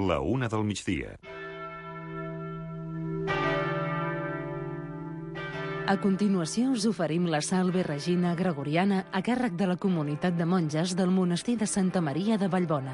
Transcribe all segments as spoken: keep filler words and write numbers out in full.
La una del migdia. A continuació us oferim la Salve Regina Gregoriana a càrrec de la comunitat de monges del monestir de Santa Maria de Vallbona.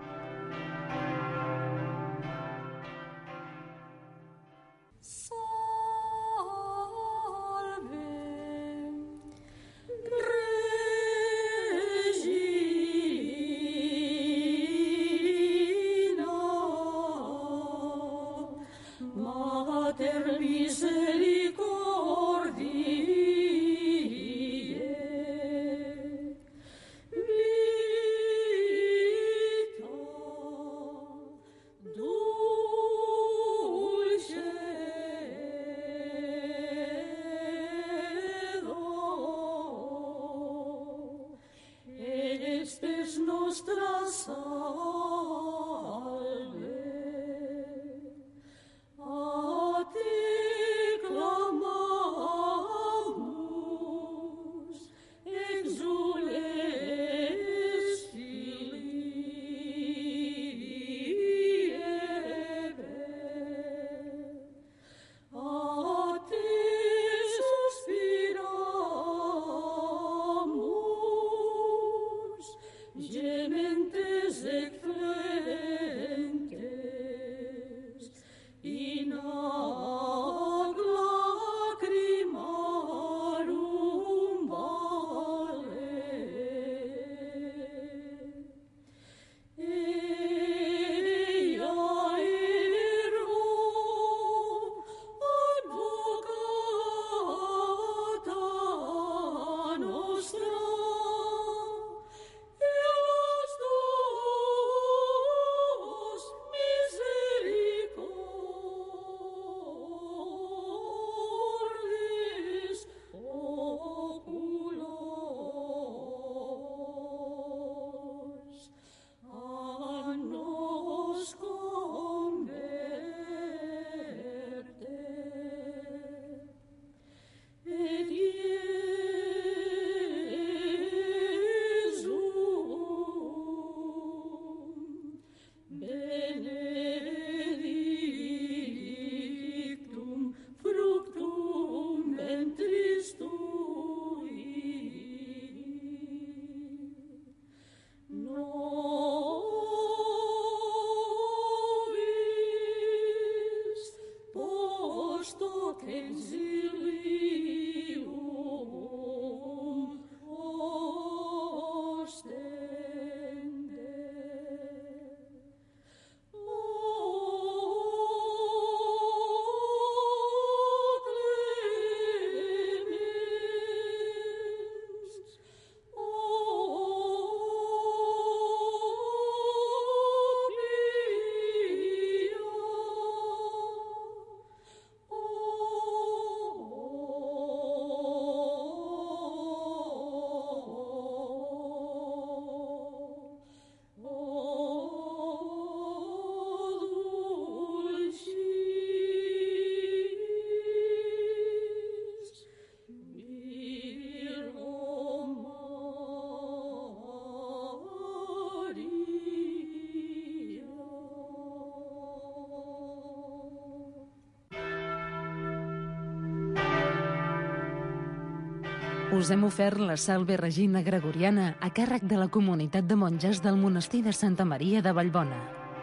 Us hem ofert la Salve Regina Gregoriana a càrrec de la comunitat de monges del monestir de Santa Maria de Vallbona.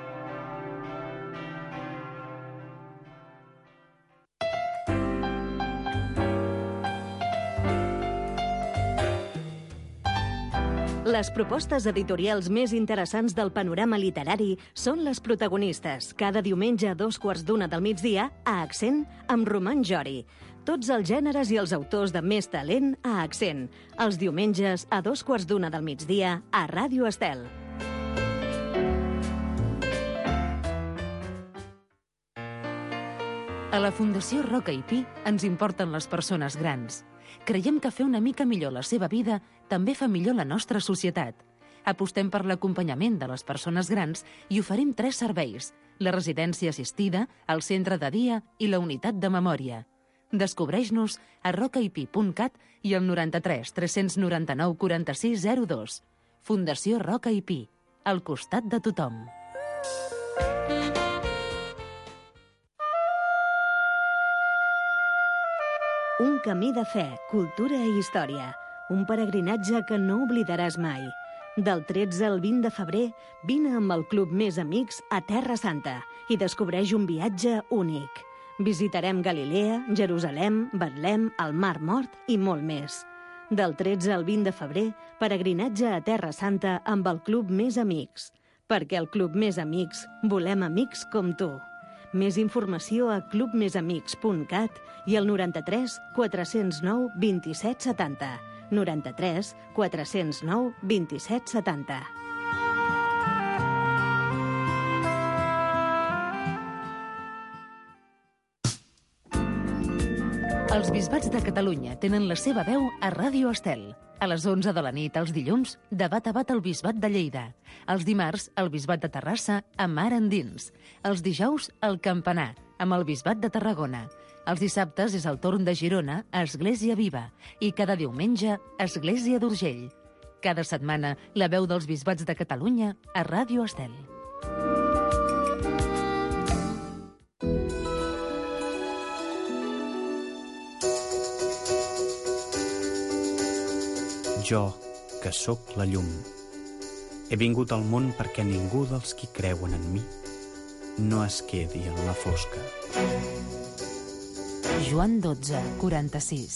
Les propostes editorials més interessants del panorama literari són les protagonistes, cada diumenge a dos quarts d'una del migdia, a Accent, amb Roman Jori. Tots els gèneres i els autors de més talent a Accent. Els diumenges a dos quarts d'una del migdia a Ràdio Estel. A la Fundació Roca i Pi ens importen les persones grans. Creiem que fer una mica millor la seva vida també fa millor la nostra societat. Apostem per l'acompanyament de les persones grans i oferim tres serveis: la residència assistida, el centre de dia i la unitat de memòria. Descobreix-nos a rocaipi punt cat i al noranta-tres tres noranta-nou quaranta-sis zero dos. Fundació Roca i Pi, al costat de tothom. Un camí de fe, cultura i història. Un peregrinatge que no oblidaràs mai. Del tretze al vint de febrer, vine amb el Club Més Amics a Terra Santa i descobreix un viatge únic. Visitarem Galilea, Jerusalem, Betlem, el Mar Mort i molt més. Del tretze al vint de febrer, peregrinatge a Terra Santa amb el Club Més Amics. Perquè al Club Més Amics volem amics com tu. Més informació a club més amics punt cat i al noranta-tres quatre zero nou vint-i-set setanta. noranta-tres quatre zero nou vint-i-set setanta. Els bisbats de Catalunya tenen la seva veu a Ràdio Estel. A les onze de la nit, els dilluns, debat a bat el bisbat de Lleida. Els dimarts, el bisbat de Terrassa, a Mar Endins. Els dijous, el Campanar, amb el bisbat de Tarragona. Els dissabtes és el torn de Girona, a Església Viva. I cada diumenge, Església d'Urgell. Cada setmana, la veu dels bisbats de Catalunya a Ràdio Estel. Jo, que sóc la llum, he vingut al món perquè ningú dels qui creuen en mi no es quedi en la fosca. Joan dotze, quaranta-sis.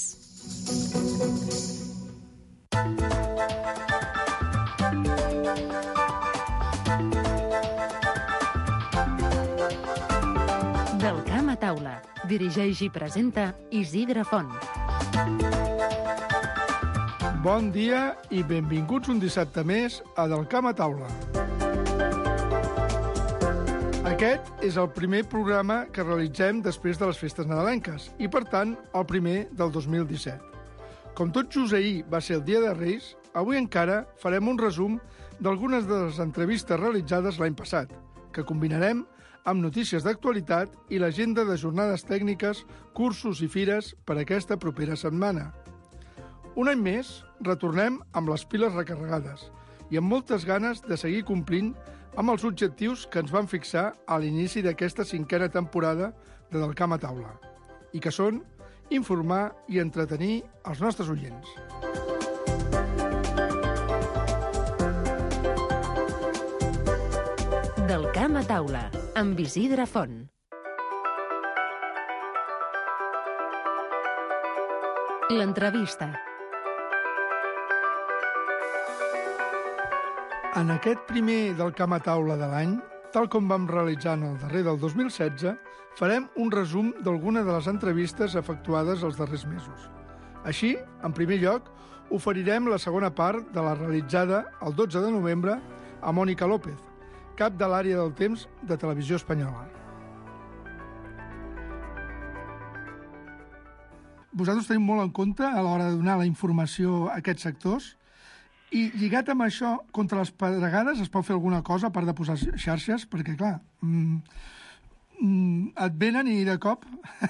Del camp a taula. Dirigeix i presenta Isidre Font. Bon dia i benvinguts un dissabte més a Del camp a taula. Aquest és el primer programa que realitzem després de les festes nadalenques i, per tant, el primer del dos mil disset. Com tot just ahir va ser el Dia de Reis, avui encara farem un resum d'algunes de les entrevistes realitzades l'any passat, que combinarem amb notícies d'actualitat i l'agenda de jornades tècniques, cursos i fires per aquesta propera setmana. Un any més, retornem amb les piles recarregades i amb moltes ganes de seguir complint amb els objectius que ens van fixar a l'inici d'aquesta cinquena temporada de Del camp a taula, i que són informar i entretenir els nostres oients. Del camp a taula, amb Isidre Font. L'entrevista. En aquest primer Del camp a taula de l'any, tal com vam realitzar en el darrer del dos mil setze, farem un resum d'alguna de les entrevistes efectuades els darrers mesos. Així, en primer lloc, oferirem la segona part de la realitzada el dotze de novembre a Mònica López, cap de l'àrea del temps de Televisió Espanyola. Vosaltres teniu molt en compte a l'hora de donar la informació a aquests sectors. I lligat amb això, contra les pedregades es pot fer alguna cosa a part de posar xarxes? Perquè, clar, mm, mm, et venen i de cop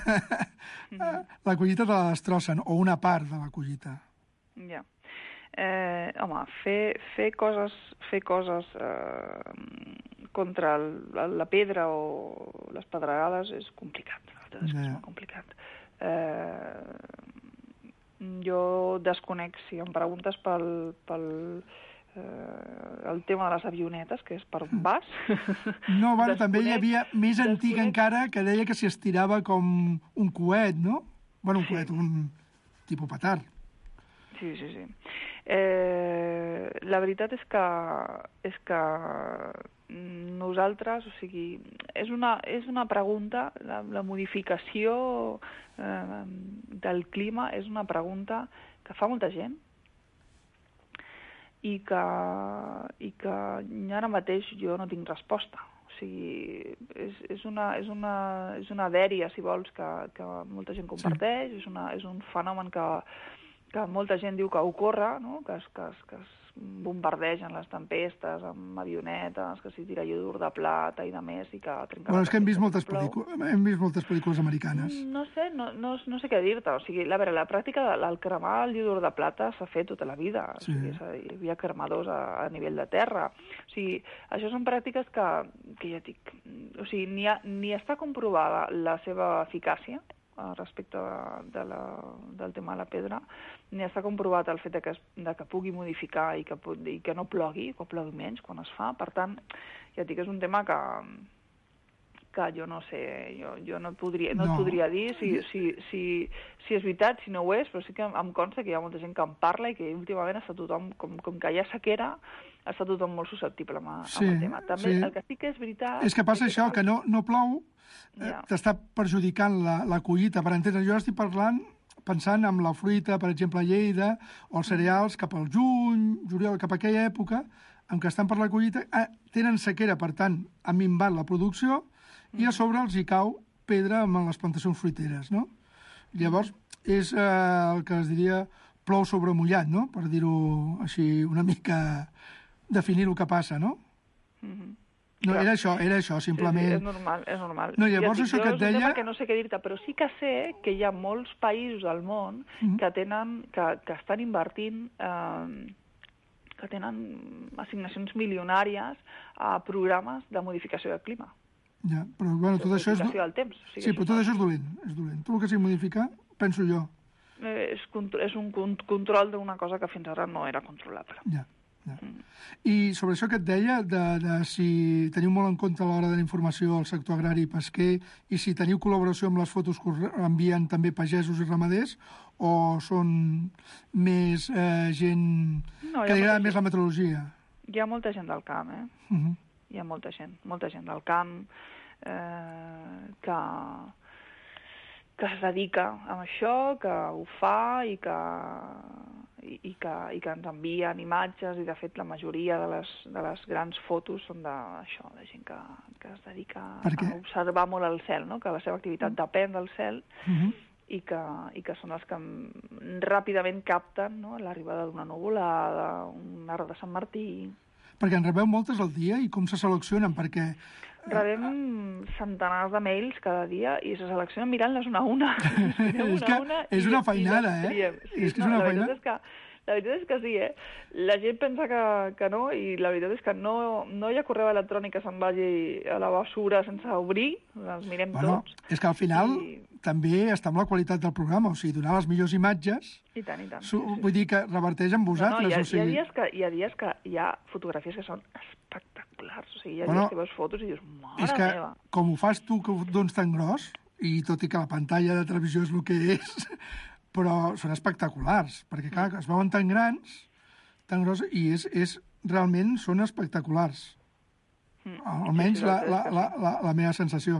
la collita te la destrossen, o una part de la collita. Ja. Eh, home, fer, fer coses, fer coses eh, contra el, la pedra o les pedregades és complicat. La veritat és que és molt complicat. Eh, jo desconec, si em preguntes pel, pel eh, el tema de les avionetes, que és per un vas. No, bueno, també hi havia més antic encara que deia que s'hi estirava com un coet, no? Bueno, un sí. coet, un tipus petard. Sí, sí, sí. Eh, la veritat és que, és que nosaltres, o sigui, és una, és una pregunta, la, la modificació eh, del clima és una pregunta que fa molta gent i que, i que ara mateix jo no tinc resposta. O sigui, és, és, una, és, una, és una dèria, si vols, que, que molta gent comparteix, sí. és, una, és un fenomen que que molta gent diu que ocorre, no? que, es, que, es, que es bombardegen les tempestes amb avionetes, que s'hi tira iodur de plata i de més, i que trenca... Bueno, és que hem vist moltes, hem vist moltes pel·lícules americanes. No sé, no, no, no sé què dir-te. O sigui, la, veure, la pràctica del cremar el iodur de plata s'ha fet tota la vida. Sí. O sigui, hi havia cremadors a, a nivell de terra. O sigui, això són pràctiques que, que ja dic... O sigui, ni, ha, ni està comprovada la seva eficàcia, respecte de la, del tema de la pedra, ni està comprovat el fet de que, es, de que pugui modificar i que, i que no plogui, que plogui menys quan es fa. Per tant, ja et dic, és un tema que, que jo no sé, jo, jo no, et podria, no, no et podria dir si, si, si, si és veritat, si no ho és, però sí que em consta que hi ha molta gent que en parla i que últimament està tothom, com, com que hi ha sequera, està tothom molt susceptible amb, amb sí, el tema. També sí. El que sí que és veritat... És que passa és això, que, que no, no plou, eh, ja. T'està perjudicant la, la collita. Per entendre, jo estic parlant, pensant en la fruita, per exemple, a Lleida, o els cereals cap al juny, juliol, cap a aquella època, en què estan per la collita, eh, tenen sequera, per tant, han minvat la producció, mm. i a sobre els hi cau pedra amb les plantacions fruiteres, no? Llavors, és eh, el que es diria plou sobre mullat, no? Per dir-ho així una mica... definir el que passa, no? Mm-hmm. No, clar. era això, era això, simplement... Sí, sí, és normal, és normal. No, llavors ja, això que et deia... És un tema que no sé què dir-te, però sí que sé que hi ha molts països al món mm-hmm. que tenen, que, que estan invertint, eh, que tenen assignacions milionàries a programes de modificació del clima. Ja, però bueno, tot això és... Modificació del temps. O sigui, sí, però tot això és dolent, és dolent. Tot el que sigui modificar, penso jo. Eh, és, és un control d'una cosa que fins ara no era controlable. Ja. Ja. Mm. I sobre això que et deia, de, de si teniu molt en compte a l'hora de la informació al sector agrari i pesquer, i si teniu col·laboració amb les fotos que envien també pagesos i ramaders, o són més eh, gent no, que li agrada més la meteorologia? Hi ha molta gent del camp, eh? Uh-huh. Hi ha molta gent, molta gent del camp eh, que... que es dedica a això, que ho fa i que... I, i, que, i que ens envien imatges, i de fet la majoria de les, de les grans fotos són d'això, de gent que, que es dedica a observar molt el cel, no? Que la seva activitat mm. depèn del cel, uh-huh. i, que, i que són els que ràpidament capten, no? L'arribada d'una nuvolada, un arbre de Sant Martí... Perquè en rebeu moltes al dia i com se seleccionen, perquè... Rebem centenars de mails cada dia i se seleccionen mirant-les una a una. és que una és una feinada, eh? Sí, és que és una feinada. És que, la veritat és que sí, eh? La gent pensa que, que no, i la veritat és que no, no hi ha correu electrònic que se'n vagi a la basura sense obrir, els mirem bueno, tots. És que al final i... també està amb la qualitat del programa, o sigui, donar les millors imatges... I tant, i tant. Su, sí, sí. Vull dir que reverteix en vosaltres. No, no, hi, ha, o sigui... hi, ha dies que, hi ha dies que hi ha fotografies que són espectaculars. O sigui, hi ha bueno, dies que veus fotos i dius, mare és que, meva. Com ho fas tu, que ho dones tan gros, i tot i que la pantalla de televisió és el que és, però són espectaculars, perquè clar, es veuen tan grans, tan grossos, i és, és, realment són espectaculars. Mm. Almenys sí, sí, la, la, la, la, la meva sensació.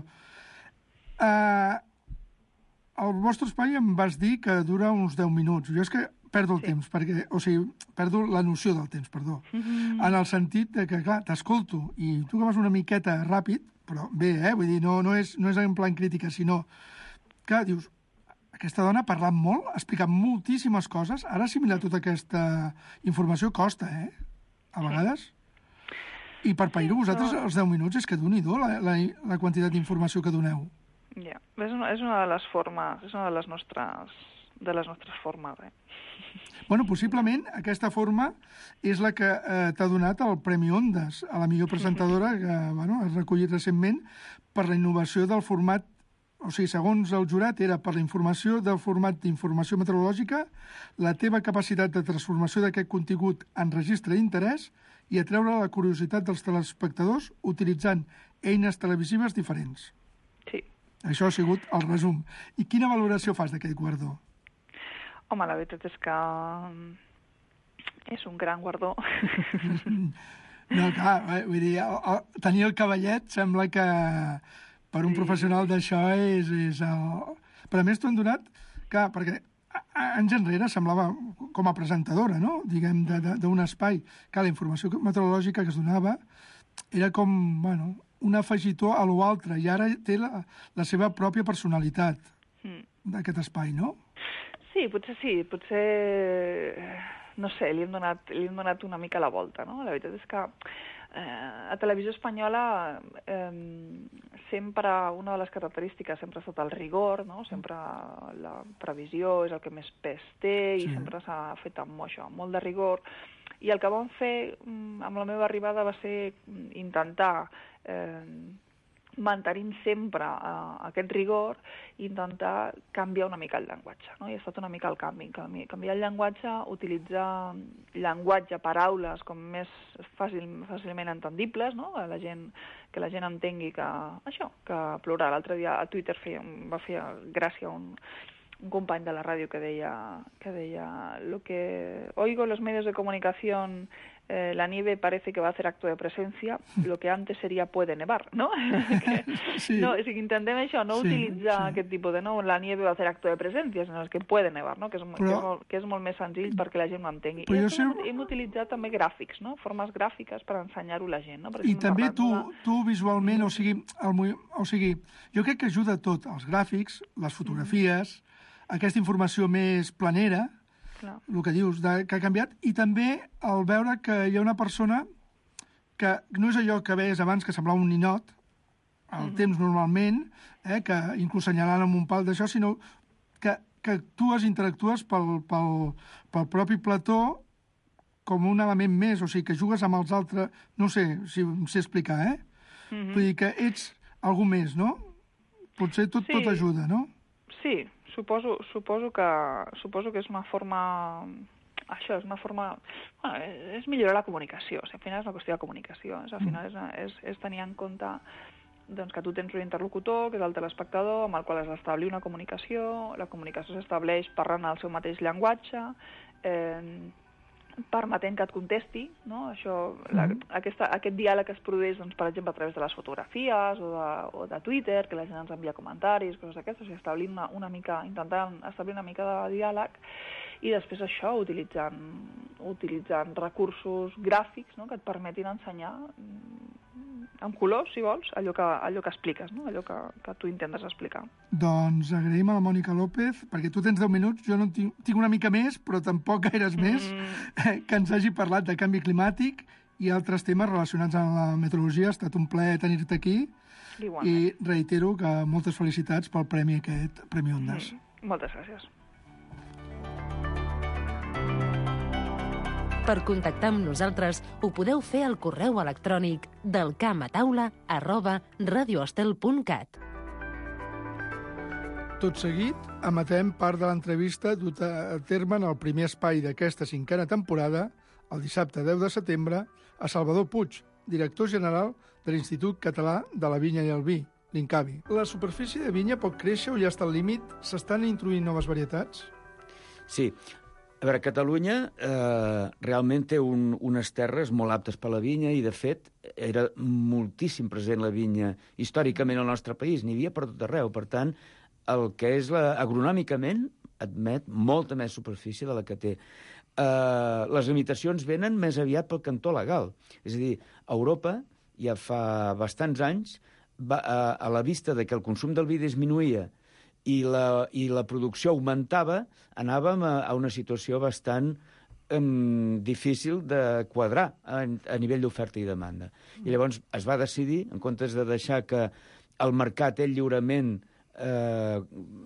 Uh, el vostre espai em vas dir que dura uns deu minuts. Jo és que perdo el sí. temps, perquè, o sigui, perdo la noció del temps, perdó. Mm-hmm. En el sentit de que, clar, t'escolto, i tu que vas una miqueta ràpid, però bé, eh? Vull dir, no, no, és, no és en plan crítica, sinó que dius, aquesta dona ha parlat molt, ha explicat moltíssimes coses, ara assimilar tota aquesta informació costa, eh? A vegades. I per pair-ho, vosaltres, no. Els deu minuts, és que d'un-i-do la, la, la quantitat d'informació que doneu. Ja, és una, és una de les formes, és una de les nostres, de les nostres formes, eh? Bueno, possiblement aquesta forma és la que eh, t'ha donat el Premi Ondas a la millor presentadora que bueno, has recollit recentment per la innovació del format. O sigui, segons el jurat, era per la informació del format d'informació meteorològica, la teva capacitat de transformació d'aquest contingut en registre d'interès i atreure la curiositat dels telespectadors utilitzant eines televisives diferents. Sí. Això ha sigut el resum. I quina valoració fas d'aquest guardó? Home, la veritat és que és un gran guardó. No, clar, vull dir, el, el, tenir el cavallet sembla que... Per un sí. Professional d'això és, és el... Però a més t'ho han donat, clar, perquè anys enrere semblava com a presentadora, no?, diguem, d'un espai, que la informació meteorològica que es donava era com, bueno, un afegitó a l'altre, i ara té la, la seva pròpia personalitat mm. d'aquest espai, no? Sí, potser sí, potser... No sé, li hem donat, li hem donat una mica la volta, no? La veritat és que Eh, a Televisió Espanyola eh, sempre una de les característiques sempre ha estat el rigor, no? Sempre la previsió és el que més pes té i sí. Sempre s'ha fet amb això, amb molt de rigor. I el que vam fer amb la meva arribada va ser intentar eh, mantenint sempre uh, aquest rigor i intentar canviar una mica el llenguatge, no? I ha estat una mica el canvi, canviar el llenguatge, utilitzar llenguatge, paraules com més fàcil, fàcilment entendibles, no? Que la gent, que la gent entengui que això, que plorar. L'altre dia a Twitter feia, va fer gràcia un, un company de la ràdio que deia, que deia lo que oigo en los medios de comunicación. Eh, la nieve parece que va a hacer acto de presencia, lo que antes sería puede nevar, ¿no? que, sí. no, si intentem això, no sí, utilitzar sí. aquest tipus de no, la nieve va a hacer acto de presencia, sinó que puede nevar, no? Que és, Però, que, és molt, que és molt més senzill perquè la gent ho entengui. I sé... hem, hem utilitzat també gràfics, no? Formes gràfiques per ensenyar-ho a la gent, no? Per I també tu, de... tu visualment, o sigui, el, o sigui, jo crec que ajuda tot, els gràfics, les fotografies, mm. aquesta informació més planera, Clar. El que dius, de, que ha canviat, i també el veure que hi ha una persona que no és allò que veies abans, que semblava un ninot, al mm-hmm. temps normalment, eh, que inclús senyalant amb un pal d'això, sinó que, que actues, interactues pel, pel, pel propi plató com un element més, o sigui, que jugues amb els altres, no sé si em sé explicar, eh? Mm-hmm. Vull dir que ets algú més, no? Potser tot, sí. tot ajuda, no? Sí, suposo, suposo, que, suposo que és una forma... Això és una forma... Bueno, és millorar la comunicació. O sigui, al final és una qüestió de comunicació. Al final és, és, és tenir en compte doncs, que tu tens un interlocutor, que és el telespectador, amb el qual has d'establir una comunicació. La comunicació s'estableix parlant el seu mateix llenguatge, eh, permetent que et contesti, no? Això, la, aquesta, aquest diàleg es produeix, doncs, per exemple, a través de les fotografies o de, o de Twitter, que la gent ens envia comentaris, coses d'aquestes, o sigui, establir una, una mica, intentant establir una mica de diàleg, i després això, utilitzant, utilitzant recursos gràfics, no? Que et permetin ensenyar amb colors, si vols, allò que, allò que expliques, no? Allò que, que tu intentes explicar. Doncs agraïm a la Mònica López, perquè tu tens deu minuts, jo no tinc, tinc una mica més, però tampoc gaires més, mm. que ens hagi parlat de canvi climàtic i altres temes relacionats amb la meteorologia. Ha estat un plaer tenir-te aquí. Igualment. I reitero que moltes felicitats pel premi aquest, Premi Ondas. Mm. Moltes gràcies. Per contactar amb nosaltres ho podeu fer al correu electrònic del camp a taula arroba radioestel punt cat. Tot seguit, emetem part de l'entrevista duta a terme en el primer espai d'aquesta cinquena temporada, el dissabte deu de setembre, a Salvador Puig, director general de l'Institut Català de la Vinya i el Vi, l'INCAVI. La superfície de vinya pot créixer o ja està al límit? S'estan introduint noves varietats? Sí. A veure, Catalunya eh, realment té un, unes terres molt aptes per la vinya i, de fet, era moltíssim present la vinya històricament al nostre país. N'hi havia per tot arreu. Per tant, el que és la, agronòmicament admet molta més superfície de la que té. Eh, les limitacions venen més aviat pel cantó legal. És a dir, a Europa, ja fa bastants anys, va, a, a la vista de que el consum del vi disminuïa i la, i la producció augmentava, anàvem a, a una situació bastant um, difícil de quadrar a, a nivell d'oferta i demanda. I llavors es va decidir, en comptes de deixar que el mercat ell lliurement eh,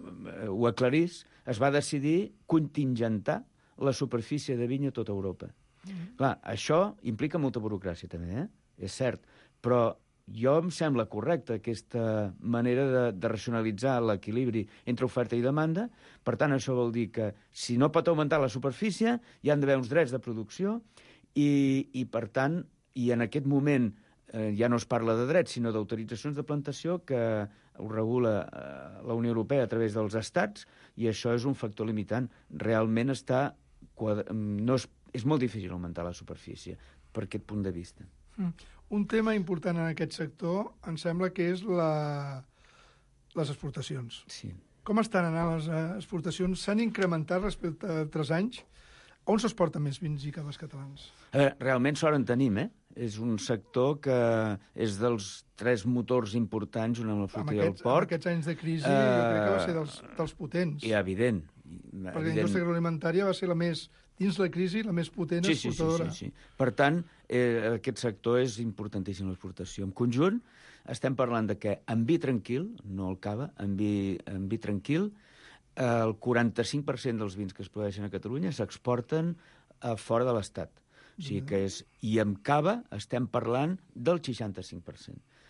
ho aclarís, es va decidir contingentar la superfície de vinya a tota Europa. Mm-hmm. Clar, això implica molta burocràcia també, eh? És cert, però jo em sembla correcta aquesta manera de, de racionalitzar l'equilibri entre oferta i demanda. Per tant, això vol dir que si no pot augmentar la superfície, hi han d'haver uns drets de producció i, i per tant, i en aquest moment eh, ja no es parla de drets, sinó d'autoritzacions de plantació que ho regula eh, la Unió Europea a través dels estats, i això és un factor limitant. Realment està quadra... no és, és molt difícil augmentar la superfície per aquest punt de vista. Mm. Un tema important en aquest sector em sembla que és la... les exportacions. Sí. Com estan anant les exportacions? S'han incrementat respecte a altres anys? On s'exporten més vins i caves catalans? A veure, realment sort en tenim, eh? És un sector que és dels tres motors importants, junt amb la fruita i el porc. En aquests anys de crisi, uh, jo crec que va ser dels, dels potents. I evident. Perquè la indústria agroalimentària va ser la més, dins la crisi, la més potent sí, sí, exportadora. Sí, sí, sí. Per tant, eh, aquest sector és importantíssim l'exportació. En conjunt, estem parlant de que en vi tranquil, no el cava, en vi, en vi tranquil, eh, el quaranta-cinc per cent dels vins que es produeixen a Catalunya s'exporten a fora de l'Estat. O sigui que és... I amb cava estem parlant del seixanta-cinc per cent.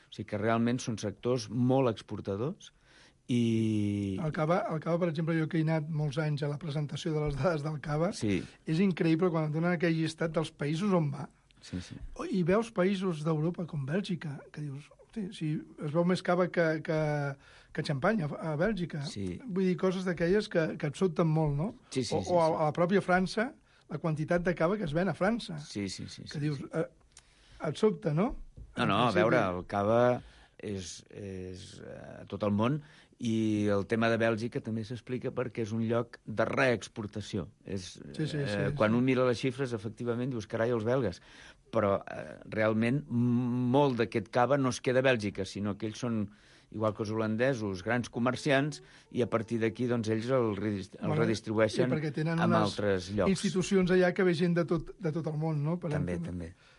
O sigui que realment són sectors molt exportadors i... El cava, el cava, per exemple, jo que he anat molts anys a la presentació de les dades del cava, Sí, és increïble quan et donen aquell llistat dels països on va. sí, sí. I veus països d'Europa com Bèlgica, que dius, hosti, si es veu més cava que, que, que xampany a, a Bèlgica. Sí. Vull dir, coses d'aquelles que, que et sobten molt, no? Sí, sí, o, sí, o a, sí. a la pròpia França, la quantitat de cava que es ven a França. Sí, sí, sí. Que sí, dius, sí. eh, et sobta, no? No, no, a veure, el cava és, és a tot el món i el tema de Bèlgica també s'explica perquè és un lloc de reexportació. És, Sí, sí, sí, eh, sí. quan un mira les xifres, efectivament, dius, carai, els belgues. Però eh, realment molt d'aquest cava no es queda a Bèlgica, sinó que ells són, igual que els holandesos, grans comerciants, i a partir d'aquí doncs, ells el, redist el Bueno, redistribueixen i perquè tenen en unes altres llocs. institucions allà que ve gent de tot, de tot el món, no? Per També, entendre. també.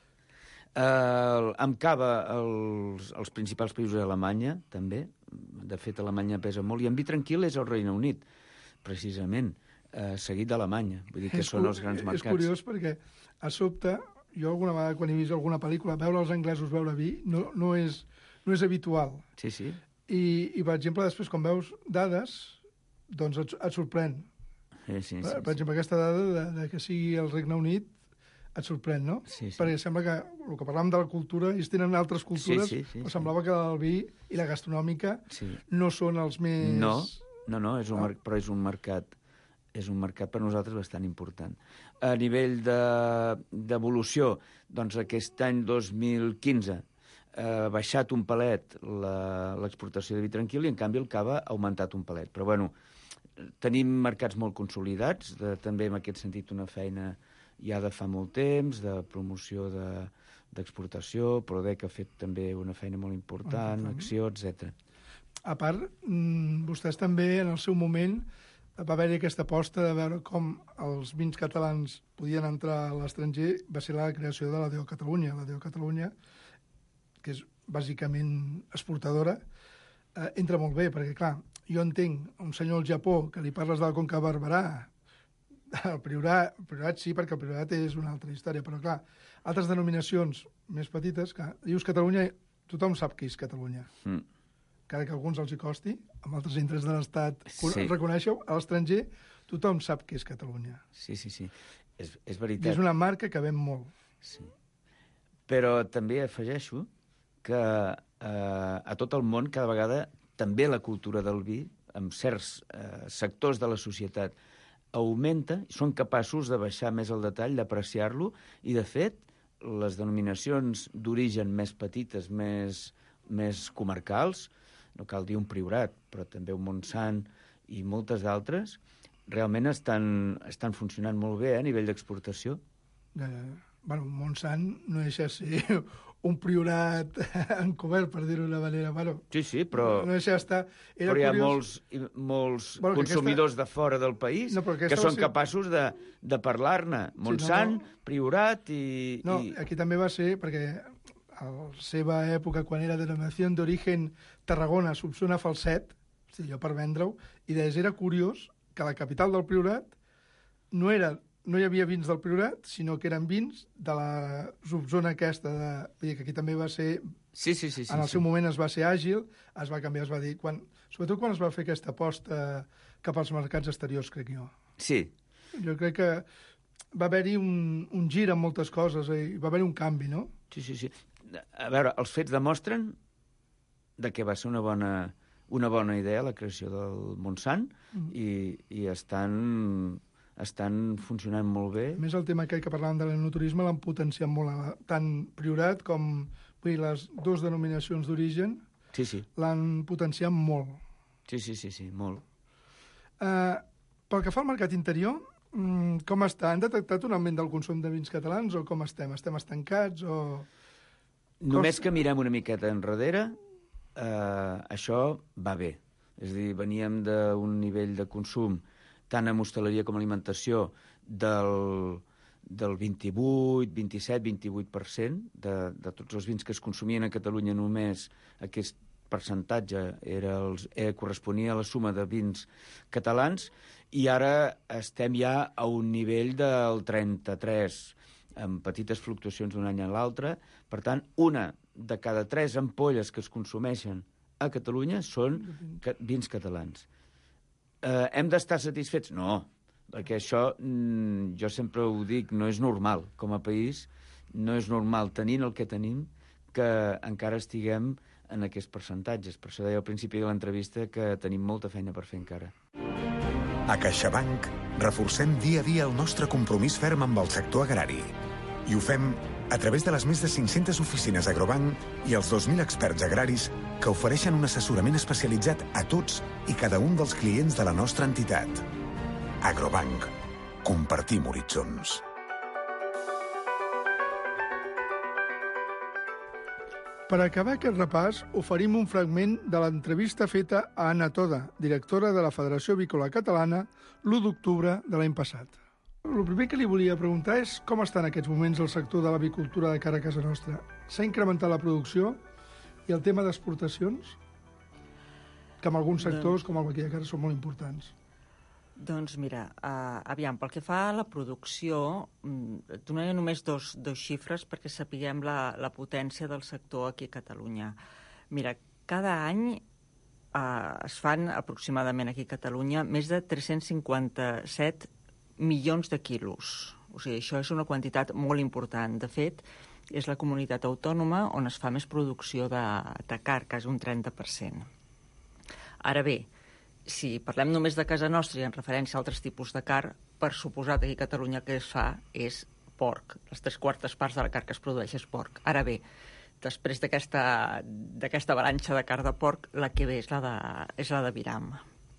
Uh, amb cava els, els principals països d'Alemanya, també. De fet, Alemanya pesa molt. I en vi tranquil és el Regne Unit, precisament, uh, seguit d'Alemanya. Vull dir que És són cu- els grans És mercats. curiós perquè, a sobte, jo alguna vegada quan he vist alguna pel·lícula, veure els anglesos beure vi no, no, és, no és habitual. Sí, sí. I, I, per exemple, després, quan veus dades, doncs et, et sorprèn. Sí, sí, per, sí, per exemple, aquesta dada de, de que sigui el Regne Unit et sorprèn, no? Sí, sí. Perquè sembla que el que parlàvem de la cultura, ells tenen altres cultures, Sí, sí, sí, però sí. semblava que el vi i la gastronòmica Sí. no són els més... No, no, no, és un Ah. mer però és un mercat és un mercat per nosaltres bastant important. A nivell de- d'evolució, doncs aquest any dos mil quinze ha baixat un palet la- l'exportació de vi tranquil i en canvi el cava ha augmentat un palet. Però bueno, tenim mercats molt consolidats, de, també en aquest sentit una feina ja de fa molt temps, de promoció de- d'exportació, Prodec ha fet també una feina molt important, Molt important. Acció, etcètera. A part, mm, vostès també, en el seu moment, va haver-hi aquesta aposta de veure com els vins catalans podien entrar a l'estranger, va ser la creació de la D O Catalunya. La D O Catalunya, que és bàsicament exportadora, eh, entra molt bé, perquè, clar, jo entenc un senyor al Japó que li parles del Conca Barberà, el Priorat, el Priorat sí, perquè el Priorat és una altra història, però, clar, altres denominacions més petites, que dius Catalunya, tothom sap que és Catalunya. Mm. Encara que a alguns els hi costi, amb altres centres de l'Estat Sí. reconeixeu, a l'estranger tothom sap que és Catalunya. Sí, sí, sí. És, és I veritat. és una marca que ven molt. Sí. Però també afegeixo que eh, a tot el món cada vegada també la cultura del vi, en certs eh, sectors de la societat, augmenta, i són capaços de baixar més al detall, d'apreciar-lo, i de fet, les denominacions d'origen més petites, més, més comarcals, no cal dir un Priorat, però també un Montsant i moltes d'altres, realment estan, estan funcionant molt bé eh, a nivell d'exportació. Eh, bueno, Montsant no deixa de ser un Priorat encobert, per dir-ho d'una manera. Bueno, Sí, sí, però... no deixa d'estar... Era Però hi ha curiós... molts, i- molts Bueno, que consumidors de fora del país No, però que aquesta són va ser- capaços de, de parlar-ne. Montsant, no. Priorat i... No, i... aquí també va ser perquè a la seva època, quan era denominació d'origen Tarragona, subzona Falset, o sigui, jo per vendre-ho, i deies, era curiós que la capital del Priorat no era no hi havia vins del Priorat, sinó que eren vins de la subzona aquesta. De... Vull dir que aquí també va ser... Sí, sí, sí. sí en el sí. seu moment es va ser àgil, es va canviar, es va dir... Quan... Sobretot quan es va fer aquesta aposta cap als mercats exteriors, crec jo. Sí, Jo crec que va haver-hi un, un gir en moltes coses, eh, i va haver-hi un canvi, no? sí, sí, sí. A veure, els fets demostren de que va ser una bona, una bona idea la creació del Montsant Mm. i, i estan, estan funcionant molt bé. A més, el tema aquell que parlàvem de l'enoturisme l'han potenciat molt, eh, tant Priorat com vull dir, les dues denominacions d'origen Sí, sí, l'han potenciat molt. sí, sí, sí, sí molt. Uh, pel que fa al mercat interior, mm, com està? Han detectat un augment del consum de vins catalans o com estem? Estem estancats o... Només Costa- que mirem una miqueta enrere, eh, això va bé. És a dir, veníem d'un nivell de consum, tant en hostaleria com alimentació, del, del vint-i-vuit, vint-i-set, vint-i-vuit per cent de, de tots els vins que es consumien a Catalunya. Només aquest percentatge era els, eh, corresponia a la suma de vins catalans, i ara estem ja a un nivell del trenta-tres. amb petites fluctuacions d'un any a l'altre. Per tant, una de cada tres ampolles que es consumeixen a Catalunya són vins catalans. Eh, hem d'estar satisfets? No, perquè això, mm, jo sempre ho dic, no és normal. Com a país, no és normal, tenint el que tenim, que encara estiguem en aquests percentatges. Per això deia al principi de l'entrevista que tenim molta feina per fer encara. A CaixaBank reforcem dia a dia el nostre compromís ferm amb el sector agrari. I ho fem a través de les més de cinc-centes oficines Agrobank i els dos mil experts agraris que ofereixen un assessorament especialitzat a tots i cada un dels clients de la nostra entitat. Agrobank. Compartim horitzons. Per acabar aquest repàs, oferim un fragment de l'entrevista feta a Anna Toda, directora de la Federació Avícola Catalana, l'u d'octubre de l'any passat. El primer que li volia preguntar és com està en aquests moments el sector de l'avicultura de cara a casa nostra. S'ha incrementat la producció i el tema d'exportacions, que en alguns sectors, com el d'aquí de casa, són molt importants. Doncs mira, uh, aviam, pel que fa a la producció, et donaré només dos, dos xifres perquè sapiguem la, la potència del sector aquí a Catalunya. Mira, cada any uh, es fan aproximadament aquí a Catalunya més de tres-cents cinquanta-set milions de quilos. O sigui, això és una quantitat molt important. De fet, és la comunitat autònoma on es fa més producció de, de car, quasi un trenta per cent. Ara bé, si parlem només de casa nostra i en referència a altres tipus de car, per suposat aquí a Catalunya el que es fa és porc. Les tres quartes parts de la car que es produeix és porc. Ara bé, després d'aquesta d'aquesta avalanxa de car de porc, la que ve és la de, és la de viram.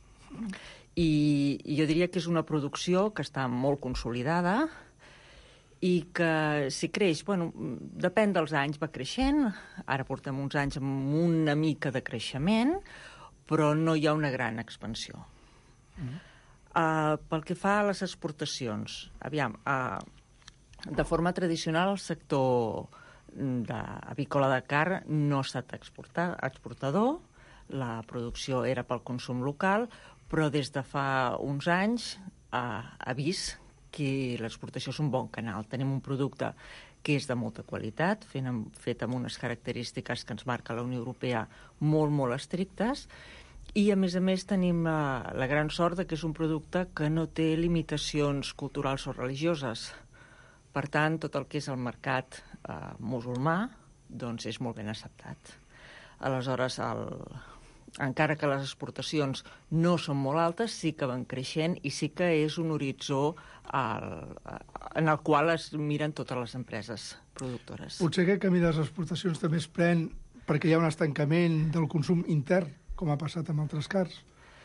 I, I jo diria que és una producció que està molt consolidada i que si creix, bueno, depèn dels anys, va creixent. Ara portem uns anys amb una mica de creixement, però no hi ha una gran expansió. Mm. Uh, pel que fa a les exportacions, aviam, uh, de forma tradicional el sector avícola de car no ha estat exportador, la producció era pel consum local, però des de fa uns anys uh, ha vist que l'exportació és un bon canal. Tenim un producte que és de molta qualitat, fet amb unes característiques que ens marca la Unió Europea molt, molt estrictes, i, a més a més, tenim la, la gran sort de que és un producte que no té limitacions culturals o religioses. Per tant, tot el que és el mercat eh, musulmà doncs és molt ben acceptat. Aleshores, el, encara que les exportacions no són molt altes, sí que van creixent i sí que és un horitzó al, en el qual es miren totes les empreses productores. Potser que el camí de les exportacions també es pren perquè hi ha un estancament del consum intern, com ha passat amb altres cars.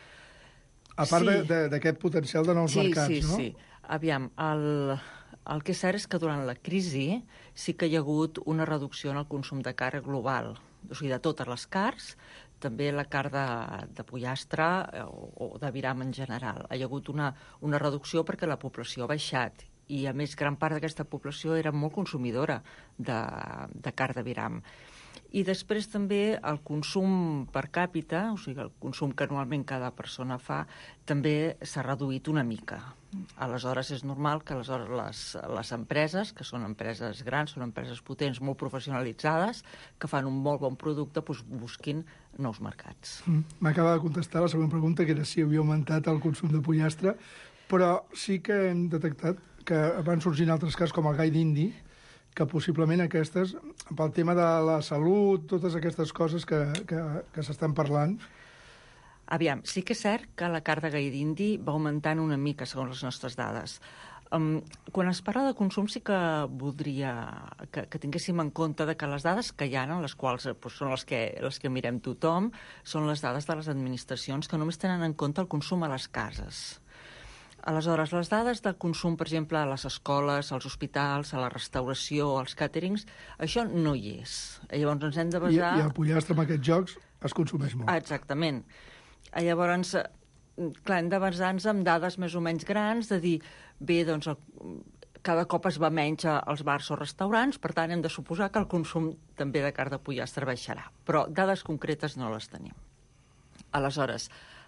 A part sí. d'aquest potencial de nous sí, mercats, sí, no? Sí, sí. Aviam, el, el que és cert és que durant la crisi sí que hi ha hagut una reducció en el consum de car global, o sigui, de totes les cars, també la car de, de pollastre o, o de viram en general. Hi ha hagut una, una reducció perquè la població ha baixat i, a més, gran part d'aquesta població era molt consumidora de, de car de viram. I després també el consum per càpita, o sigui, el consum que anualment cada persona fa, també s'ha reduït una mica. Aleshores, és normal que aleshores les, les empreses, que són empreses grans, són empreses potents, molt professionalitzades, que fan un molt bon producte, doncs busquin nous mercats. Mm. M'acaba de contestar la següent pregunta, que era si havia augmentat el consum de pollastre, però sí que hem detectat que van sorgint altres casos, com el gai d'indi, que possiblement aquestes, pel tema de la salut, totes aquestes coses que, que, que s'estan parlant... Aviam, sí que és cert que la carn de gai d'indi va augmentant una mica, segons les nostres dades. Um, quan es parla de consum sí que voldria que, que tinguéssim en compte de que les dades que hi ha, les quals doncs, són les que, les que mirem tothom, són les dades de les administracions que només tenen en compte el consum a les cases. Aleshores, les dades del consum, per exemple, a les escoles, als hospitals, a la restauració, als càterings, això no hi és. Llavors ens hem de basar... I, i el pollastre amb aquests jocs es consumeix molt. Ah, exactament. Llavors, clar, hem de basar-nos en dades més o menys grans, de dir, bé, doncs, el, cada cop es va menys als bars o restaurants, per tant, hem de suposar que el consum també de carn de pollastre baixarà. Però dades concretes no les tenim. Aleshores,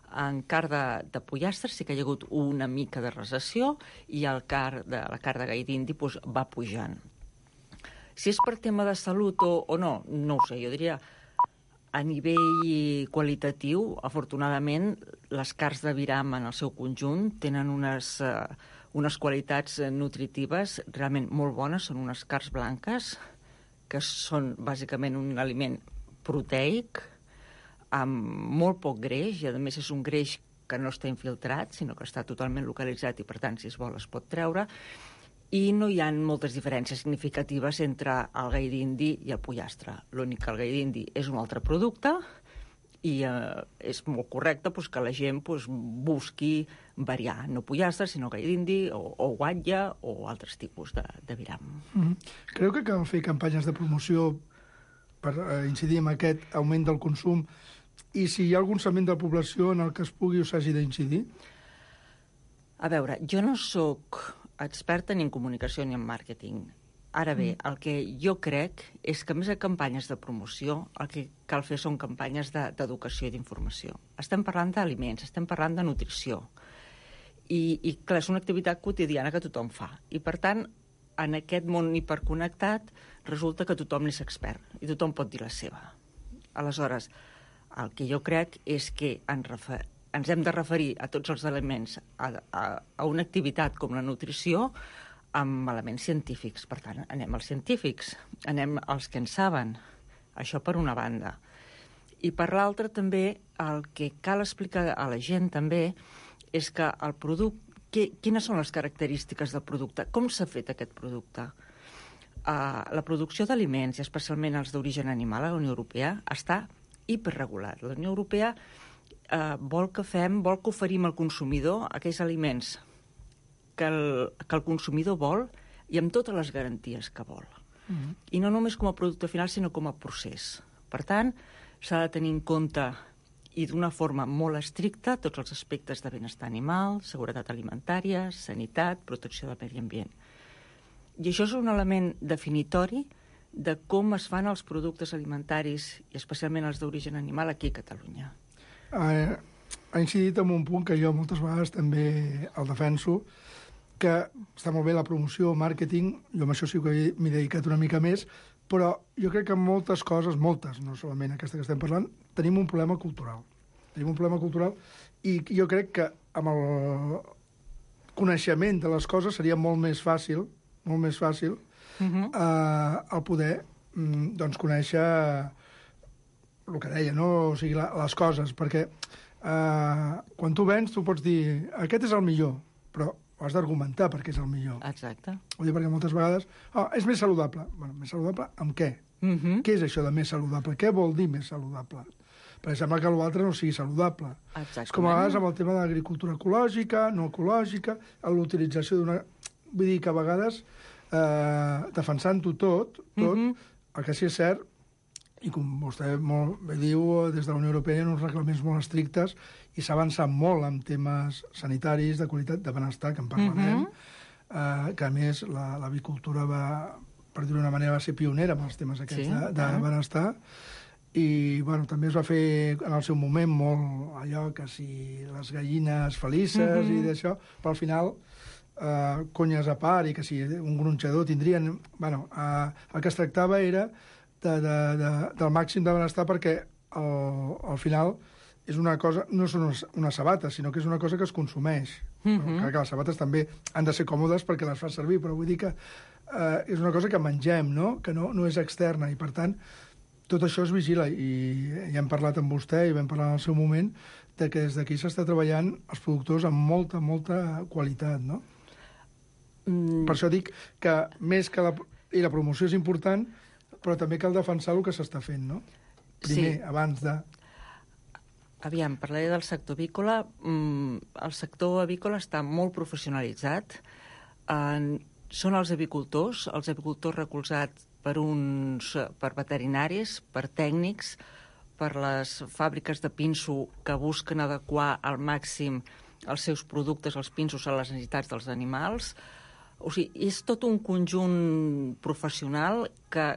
En carn de, de pollastre sí que hi ha hagut una mica de recessió i el car de, la carn de gall d'indi doncs, va pujant. Si és per tema de salut o, o no, no ho sé, jo diria a nivell qualitatiu, afortunadament, les carns d'aviram en el seu conjunt tenen unes, uh, unes qualitats nutritives realment molt bones, són unes carns blanques, que són bàsicament un aliment proteic, amb molt poc greix, i a més és un greix que no està infiltrat, sinó que està totalment localitzat i, per tant, si es vol, es pot treure, i no hi ha moltes diferències significatives entre el gall d'indi i el pollastre. L'únic que el gall d'indi és un altre producte i eh, és molt correcte pues, que la gent pues, busqui variar, no pollastre, sinó gall d'indi o, o guatlla o altres tipus d'aviram. Mm-hmm. Creu que cal fer campanyes de promoció per eh, incidir en aquest augment del consum i si hi ha algun segment de la població en el que es pugui o s'hagi d'incidir? A veure, jo no sóc experta ni en comunicació ni en màrqueting. Ara bé, el que jo crec és que més que campanyes de promoció, el que cal fer són campanyes d'educació i d'informació. Estem parlant d'aliments, estem parlant de nutrició. I, i clar, és una activitat quotidiana que tothom fa. I per tant, en aquest món hiperconnectat, resulta que tothom n'és expert i tothom pot dir la seva. Aleshores, el que jo crec és que en refer... ens hem de referir a tots els elements a, a, a una activitat com la nutrició amb elements científics. Per tant, anem als científics, anem als que en saben. Això per una banda. I per l'altra també el que cal explicar a la gent també és que el producte, que, quines són les característiques del producte, com s'ha fet aquest producte. Uh, la producció d'aliments, i especialment els d'origen animal a la Unió Europea, està hiperregulat. La Unió Europea Uh, vol que fem, vol que oferim al consumidor aquells aliments que el, que el consumidor vol i amb totes les garanties que vol. Mm-hmm. I no només com a producte final, sinó com a procés. Per tant, s'ha de tenir en compte i d'una forma molt estricta tots els aspectes de benestar animal, seguretat alimentària, sanitat, protecció del medi ambient. I això és un element definitori de com es fan els productes alimentaris, i especialment els d'origen animal, aquí a Catalunya. Ha, ha incidit en un punt que jo moltes vegades també el defenso, que està molt bé la promoció, màrqueting, jo amb això sí que m'he dedicat una mica més, però jo crec que en moltes coses, moltes, no solament aquesta que estem parlant, tenim un problema cultural. Tenim un problema cultural i jo crec que amb el coneixement de les coses seria molt més fàcil, molt més fàcil, uh-huh. eh, el poder doncs, conèixer el que deia, no? O sigui, la, les coses, perquè eh, quan tu vens tu pots dir aquest és el millor, però ho has d'argumentar perquè és el millor. Exacte. Vull dir, perquè moltes vegades oh, és més saludable. Bueno, més saludable amb què? Uh-huh. Què és això de més saludable? Què vol dir més saludable? Perquè sembla que l'altre no sigui saludable. Exactament. És com a vegades amb el tema de l'agricultura ecològica, no ecològica, l'utilització d'una... Vull dir que a vegades, eh, defensant-ho tot, tot uh-huh. el que sí és cert, i com vostè molt bé diu, des de la Unió Europea hi ha uns reglaments molt estrictes i s'ha avançat molt en temes sanitaris, de qualitat, de benestar, que en parlarem, uh-huh. eh, que a més la, l'avicultura va, per dir-ho d'una manera, va ser pionera amb els temes aquests sí, de, de uh-huh. benestar, i bueno, també es va fer en el seu moment molt allò que si les gallines felices uh-huh. i d'això, però al final eh, conyes a part i que si un gronxador tindrien... Bueno, eh, el que es tractava era De, de, de, del màxim de benestar perquè al, al final és una cosa, no són unes, unes sabates, sinó que és una cosa que es consumeix. Uh-huh. Clar que les sabates també han de ser còmodes perquè les fas servir, però vull dir que eh, és una cosa que mengem, no? Que no, no és externa, i per tant tot això es vigila, i ja hem parlat amb vostè i vam parlar en el seu moment de que des d'aquí s'està treballant els productors amb molta, molta qualitat, no? Mm. Per això dic que més que la... i la promoció és important, però també cal defensar el que s'està fent, no? Primer, sí. Abans de... Aviam, parlaré del sector avícola. El sector avícola està molt professionalitzat. Són els avicultors, els avicultors recolzats per uns, per veterinaris, per tècnics, per les fàbriques de pinso que busquen adequar al màxim els seus productes, els pinsos, a les necessitats dels animals. O sigui, és tot un conjunt professional que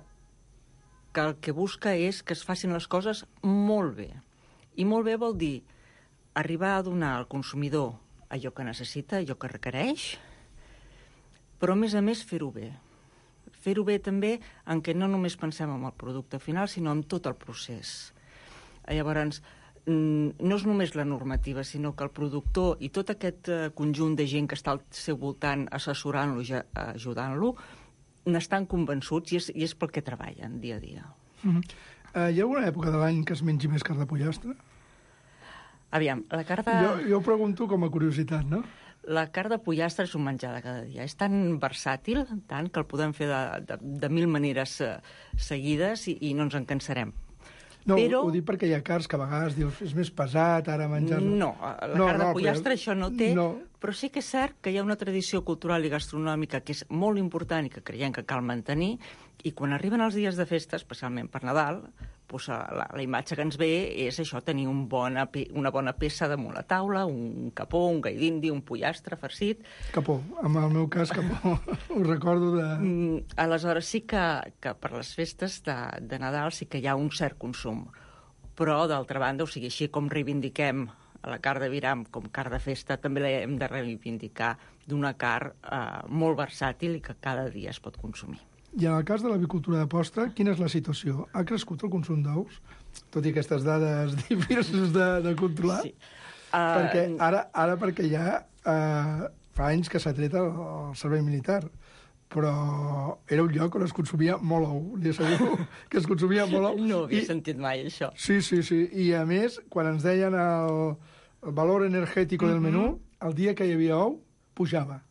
que el que busca és que es facin les coses molt bé. I molt bé vol dir arribar a donar al consumidor allò que necessita, allò que requereix, però, a més a més, fer-ho bé. Fer-ho bé també en què no només pensem en el producte final, sinó en tot el procés. Llavors, no és només la normativa, sinó que el productor i tot aquest conjunt de gent que està al seu voltant assessorant-lo, ajudant-lo, n'estan convençuts i és, i és pel que treballen dia a dia. Mm-hmm. uh, hi ha alguna època de l'any que es mengi més carn de pollastre? Aviam, la carn de... Jo, jo ho pregunto com a curiositat, no? La carn de pollastre és un menjar de cada dia. És tan versàtil, tant, que el podem fer de, de, de mil maneres uh, seguides i, i no ens en cansarem. No, però... ho dic perquè hi ha carns que a vegades dius és més pesat ara menjar-lo. No, la no, carn de no, pollastre però... això no té, no. Però sí que és cert que hi ha una tradició cultural i gastronòmica que és molt important i que creiem que cal mantenir, i quan arriben els dies de festa, especialment per Nadal, doncs la, la imatge que ens ve és això, tenir un bona, una bona peça damunt la taula, un capó, un gai d'indi, un pollastre farcit... Capó, en el meu cas capó, ho recordo de... Mm, aleshores sí que, que per les festes de, de Nadal sí que hi ha un cert consum, però d'altra banda, o sigui, així com reivindiquem a la carn de viram com carn de festa, també l'hem de reivindicar d'una carn eh, molt versàtil i que cada dia es pot consumir. I en el cas de l'avicultura de posta, quina és la situació? Ha crescut el consum d'ous? Tot i aquestes dades difícils de, de controlar? Sí. Uh... Perquè ara, ara perquè ja uh, fa anys que s'ha tret el, el servei militar, però era un lloc on es consumia molt ou. Li asseguro que es consumia molt ou. No havia I... sentit mai això. Sí, sí, sí. I a més, quan ens deien el, el valor energètic mm-hmm. del menú, el dia que hi havia ou, pujava.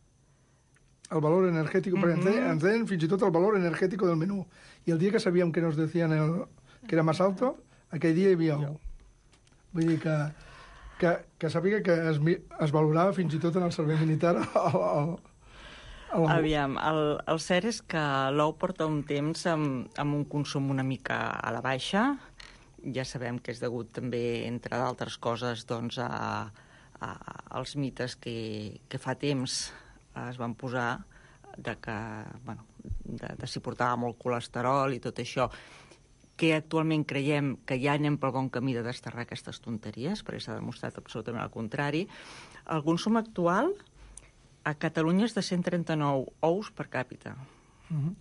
El valor energètic, mm-hmm. perquè ens deien, ens deien fins i tot el valor energètic del menú. I el dia que sabíem que nos decían el, que era más alto, aquell dia hi havia ou. Vull dir que, que, que sàpiga que es, es valorava fins i tot en el servei militar el, el, el Aviam, el, el cert és que l'ou porta un temps amb, amb un consum una mica a la baixa. Ja sabem que és degut també, entre d'altres coses, doncs, a, a, als mites que, que fa temps es van posar de que, bueno, de, de si portava molt colesterol i tot això, que actualment creiem que ja anem pel bon camí de desterrar aquestes tonteries, perquè s'ha demostrat absolutament el contrari. El consum actual a Catalunya és de cent trenta-nou ous per càpita, uh-huh.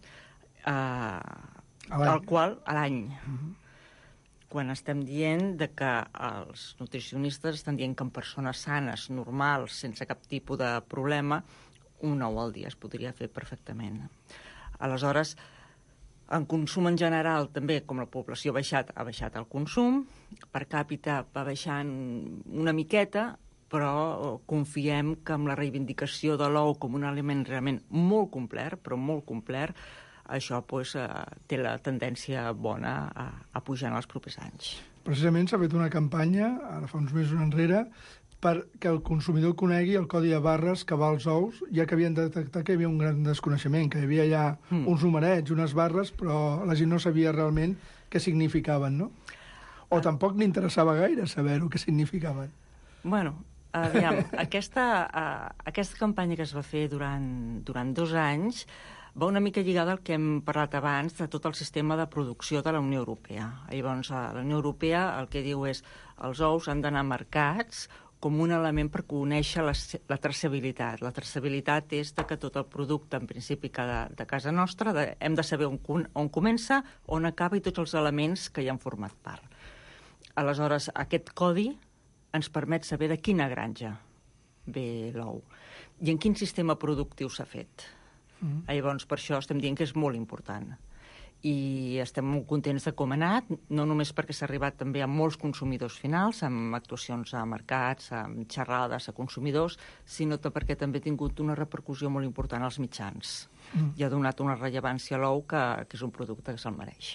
uh, el qual a l'any. Uh-huh. Quan estem dient de que els nutricionistes estan dient que en persones sanes, normals, sense cap tipus de problema, un ou al dia es podria fer perfectament. Aleshores, en consum en general, també, com la població ha baixat, ha baixat el consum, per càpita va baixant una miqueta, però confiem que amb la reivindicació de l'ou com un aliment realment molt complet, però molt complet, això pues, eh, té la tendència bona a, a pujar en els propers anys. Precisament s'ha fet una campanya, ara fa uns mesos enrere, perquè el consumidor conegui el codi de barres que va als ous, ja que havien detectat que hi havia un gran desconeixement, que hi havia ja mm. uns numerets, unes barres, però la gent no sabia realment què significaven, no? O ah. tampoc li interessava gaire saber-ho, què significaven. Bueno, aviam, aquesta, uh, aquesta campanya que es va fer durant, durant dos anys va una mica lligada al que hem parlat abans de tot el sistema de producció de la Unió Europea. Llavors, la Unió Europea el que diu és els ous han d'anar marcats com un element per conèixer la, la traçabilitat. La traçabilitat és de que tot el producte, en principi, que de, de casa nostra, de, hem de saber on, on comença, on acaba i tots els elements que hi han format part. Aleshores, aquest codi ens permet saber de quina granja ve l'ou i en quin sistema productiu s'ha fet. Mm. Llavors, per això estem dient que és molt important. I estem molt contents de com ha anat, no només perquè s'ha arribat també a molts consumidors finals, amb actuacions a mercats, amb xerrades a consumidors, sinó perquè també ha tingut una repercussió molt important als mitjans. Mm. I ha donat una rellevància a l'ou que, que és un producte que se'l mereix.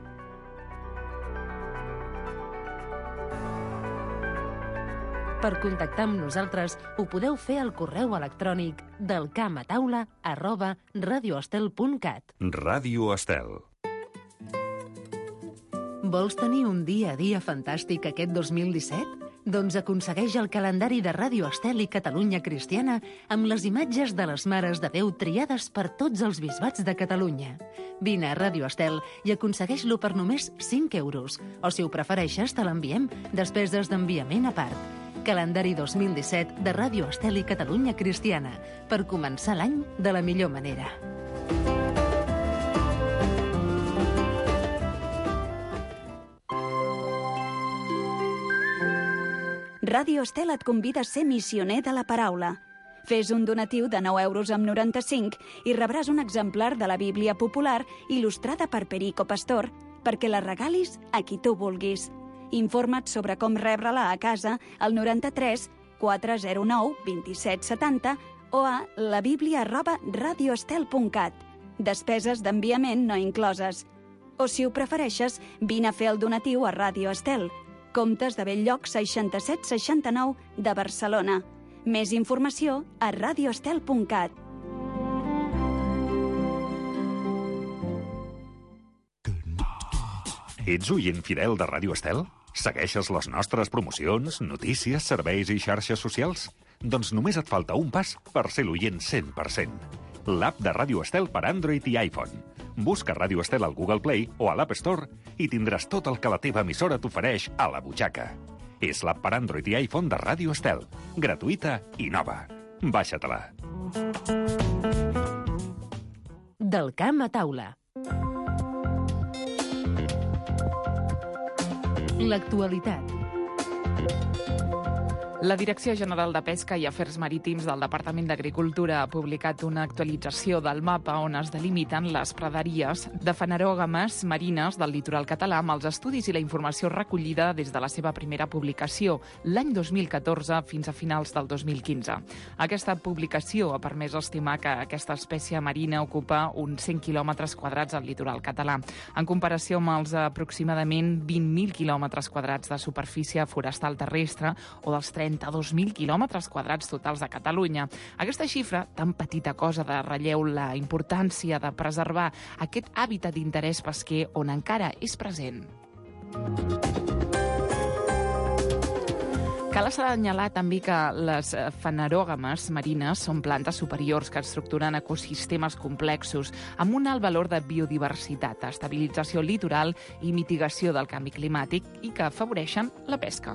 Per contactar amb nosaltres ho podeu fer al correu electrònic del camp a taula arroba radioestel punt cat. Ràdio Estel. Vols tenir un dia a dia fantàstic aquest dos mil disset? Doncs aconsegueix el calendari de Ràdio Estel i Catalunya Cristiana amb les imatges de les Mares de Déu triades per tots els bisbats de Catalunya. Vine a Ràdio Estel i aconsegueix-lo per només cinc euros. O si ho prefereixes, te l'enviem, despeses d'enviament a part. calendari dos mil disset de Ràdio Estel i Catalunya Cristiana, per començar l'any de la millor manera. Ràdio Estel et convida a ser missioner de la paraula. Fes un donatiu de nou euros amb noranta-cinc i rebràs un exemplar de la Bíblia popular il·lustrada per Perico Pastor perquè la regalis a qui tu vulguis. Informa't sobre com rebre-la a casa al noranta-tres quatre zero nou vint-i-set setanta o a labiblia arroba radioestel punt cat. Despeses d'enviament no incloses. O, si ho prefereixes, vine a fer el donatiu a Ràdio Estel, Comtes de Bell-lloc seixanta-set seixanta-nou de Barcelona. Més informació a radioestel punt cat. Ets oient fidel de Ràdio Estel? Segueixes les nostres promocions, notícies, serveis i xarxes socials? Doncs només et falta un pas per ser l'oient cent per cent. L'app de Ràdio Estel per Android i iPhone. Busca Ràdio Estel al Google Play o a l'App Store i tindràs tot el que la teva emissora t'ofereix a la butxaca. És l'app per Android i iPhone de Ràdio Estel. Gratuïta i nova. Baixa-te-la. Del camp a taula. L'actualitat. La Direcció General de Pesca i Afers Marítims del Departament d'Agricultura ha publicat una actualització del mapa on es delimiten les praderies de fanerògames marines del litoral català amb els estudis i la informació recollida des de la seva primera publicació, l'any dos mil catorze fins a finals del dos mil quinze. Aquesta publicació ha permès estimar que aquesta espècie marina ocupa uns cent quilòmetres quadrats al litoral català, en comparació amb els aproximadament vint mil quilòmetres quadrats de superfície forestal terrestre o dels trenta-dos mil quilòmetres quadrats totals de Catalunya. Aquesta xifra, tan petita cosa, de relleu la importància de preservar aquest hàbitat d'interès pesquer on encara és present. Cal assenyalar també que les fanerògames marines són plantes superiors que estructuren ecosistemes complexos amb un alt valor de biodiversitat, estabilització litoral i mitigació del canvi climàtic i que afavoreixen la pesca.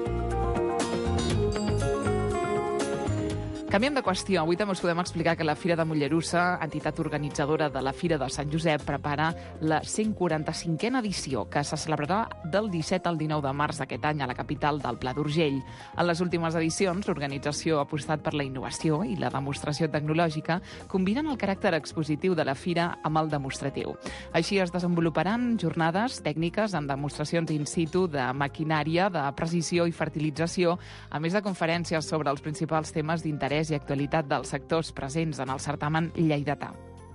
Canviem de qüestió. Avui també us podem explicar que la Fira de Mollerussa, entitat organitzadora de la Fira de Sant Josep, prepara la cent quaranta-cinquena edició, que se celebrarà del disset al dinou de març d'aquest any a la capital del Pla d'Urgell. En les últimes edicions, l'organització ha apostat per la innovació i la demostració tecnològica, combinant el caràcter expositiu de la fira amb el demostratiu. Així es desenvoluparan jornades tècniques amb demostracions in situ de maquinària, de precisió i fertilització, a més de conferències sobre els principals temes d'interès i actualitat dels sectors presents en el certamen lleidatà.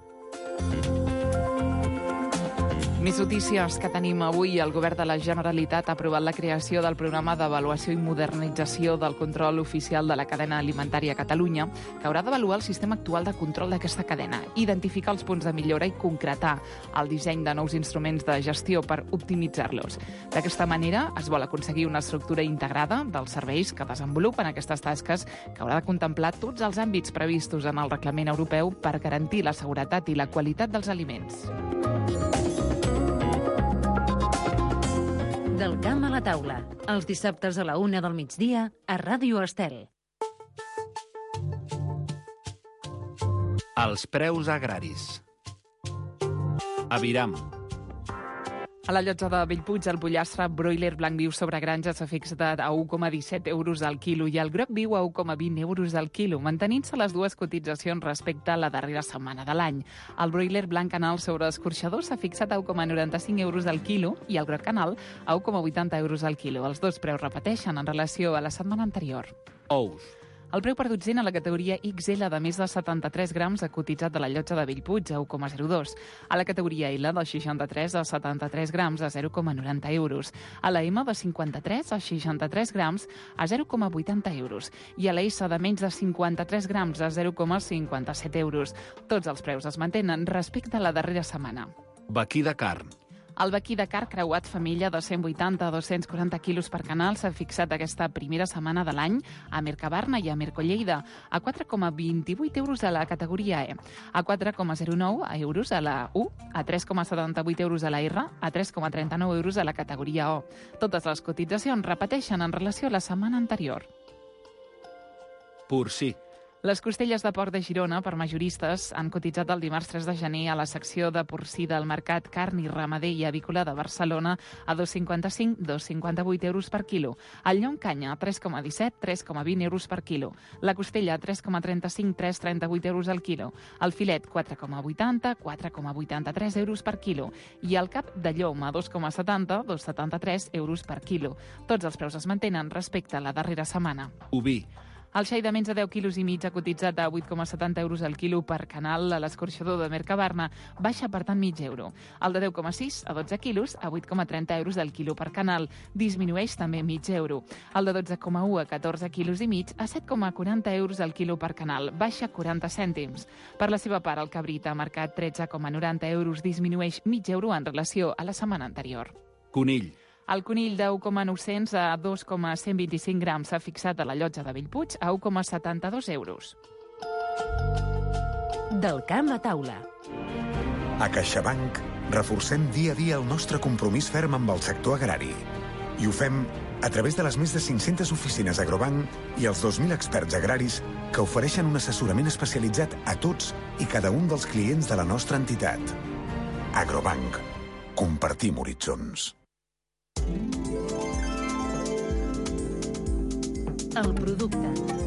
Més notícies que tenim avui. El Govern de la Generalitat ha aprovat la creació del programa d'avaluació i modernització del control oficial de la cadena alimentària a Catalunya, que haurà d'avaluar el sistema actual de control d'aquesta cadena, identificar els punts de millora i concretar el disseny de nous instruments de gestió per optimitzar-los. D'aquesta manera es vol aconseguir una estructura integrada dels serveis que desenvolupen aquestes tasques, que haurà de contemplar tots els àmbits previstos en el reglament europeu per garantir la seguretat i la qualitat dels aliments. Del camp a la taula, els dissabtes a la una del migdia a Ràdio Estel. Els preus agraris. Aviram. A la llotja de Bellpuig, el pollastre broiler blanc viu sobre granja s'ha fixat a un coma disset euros al quilo i el groc viu a un coma vint euros al quilo, mantenint-se les dues cotitzacions respecte a la darrera setmana de l'any. El broiler blanc canal sobre escorxador s'ha fixat a un coma noranta-cinc euros al quilo i el groc canal a un coma vuitanta euros al quilo. Els dos preus repeteixen en relació a la setmana anterior. Ous. El preu per dotzena a la categoria X L de més de setanta-tres grams ha cotitzat a la llotja de Bellpuig a un coma zero dos. A la categoria L de seixanta-tres a setanta-tres grams a zero coma noranta euros. A la M de cinquanta-tres a seixanta-tres grams a zero coma vuitanta euros. I a la S de menys de cinquanta-tres grams a zero coma cinquanta-set euros. Tots els preus es mantenen respecte a la darrera setmana. Vaquí de carn. El vaquí de carn creuat femella de cent vuitanta a dos-cents quaranta quilos per canal s'ha fixat aquesta primera setmana de l'any a Mercabarna i a Mercolleida, a quatre coma vint-i-vuit euros a la categoria E, a quatre coma zero nou euros a la U, a tres coma setanta-vuit euros a la R, a tres coma trenta-nou euros a la categoria O. Totes les cotitzacions repeteixen en relació a la setmana anterior. Porcí. Les costelles de porc de Girona, per majoristes, han cotitzat el dimarts tres de gener a la secció de porcí del Mercat Carn i Ramader i Avícola de Barcelona a dos coma cinquanta-cinc - dos coma cinquanta-vuit euros per quilo. El llom canya, tres coma disset - tres coma vint euros per quilo. La costella, tres coma trenta-cinc - tres coma trenta-vuit euros al quilo. El filet, quatre coma vuitanta - quatre coma vuitanta-tres euros per quilo. I el cap de llom a dos coma setanta - dos coma setanta-tres euros per quilo. Tots els preus es mantenen respecte a la darrera setmana. Oví. El xai de menys de deu quilos i mig ha cotitzat a vuit coma setanta euros al quilo per canal a l'escorxador de Mercabarna, baixa per tant mig euro. El de deu coma sis a dotze quilos a vuit coma trenta euros al quilo per canal, disminueix també mig euro. El de dotze coma u a catorze quilos i mig a set coma quaranta euros al quilo per canal, baixa quaranta cèntims. Per la seva part, el cabrit ha marcat tretze coma noranta euros, disminueix mig euro en relació a la setmana anterior. Conill. El conill de u coma nou-cents a dos coma cent vint-i-cinc grams s'ha fixat a la llotja de Bellpuig a u coma setanta-dos euros. Del camp a taula. A CaixaBank reforcem dia a dia el nostre compromís ferm amb el sector agrari. I ho fem a través de les més de cinc-centes oficines Agrobank i els dos mil experts agraris que ofereixen un assessorament especialitzat a tots i cada un dels clients de la nostra entitat. Agrobank. Compartim horitzons. El producte.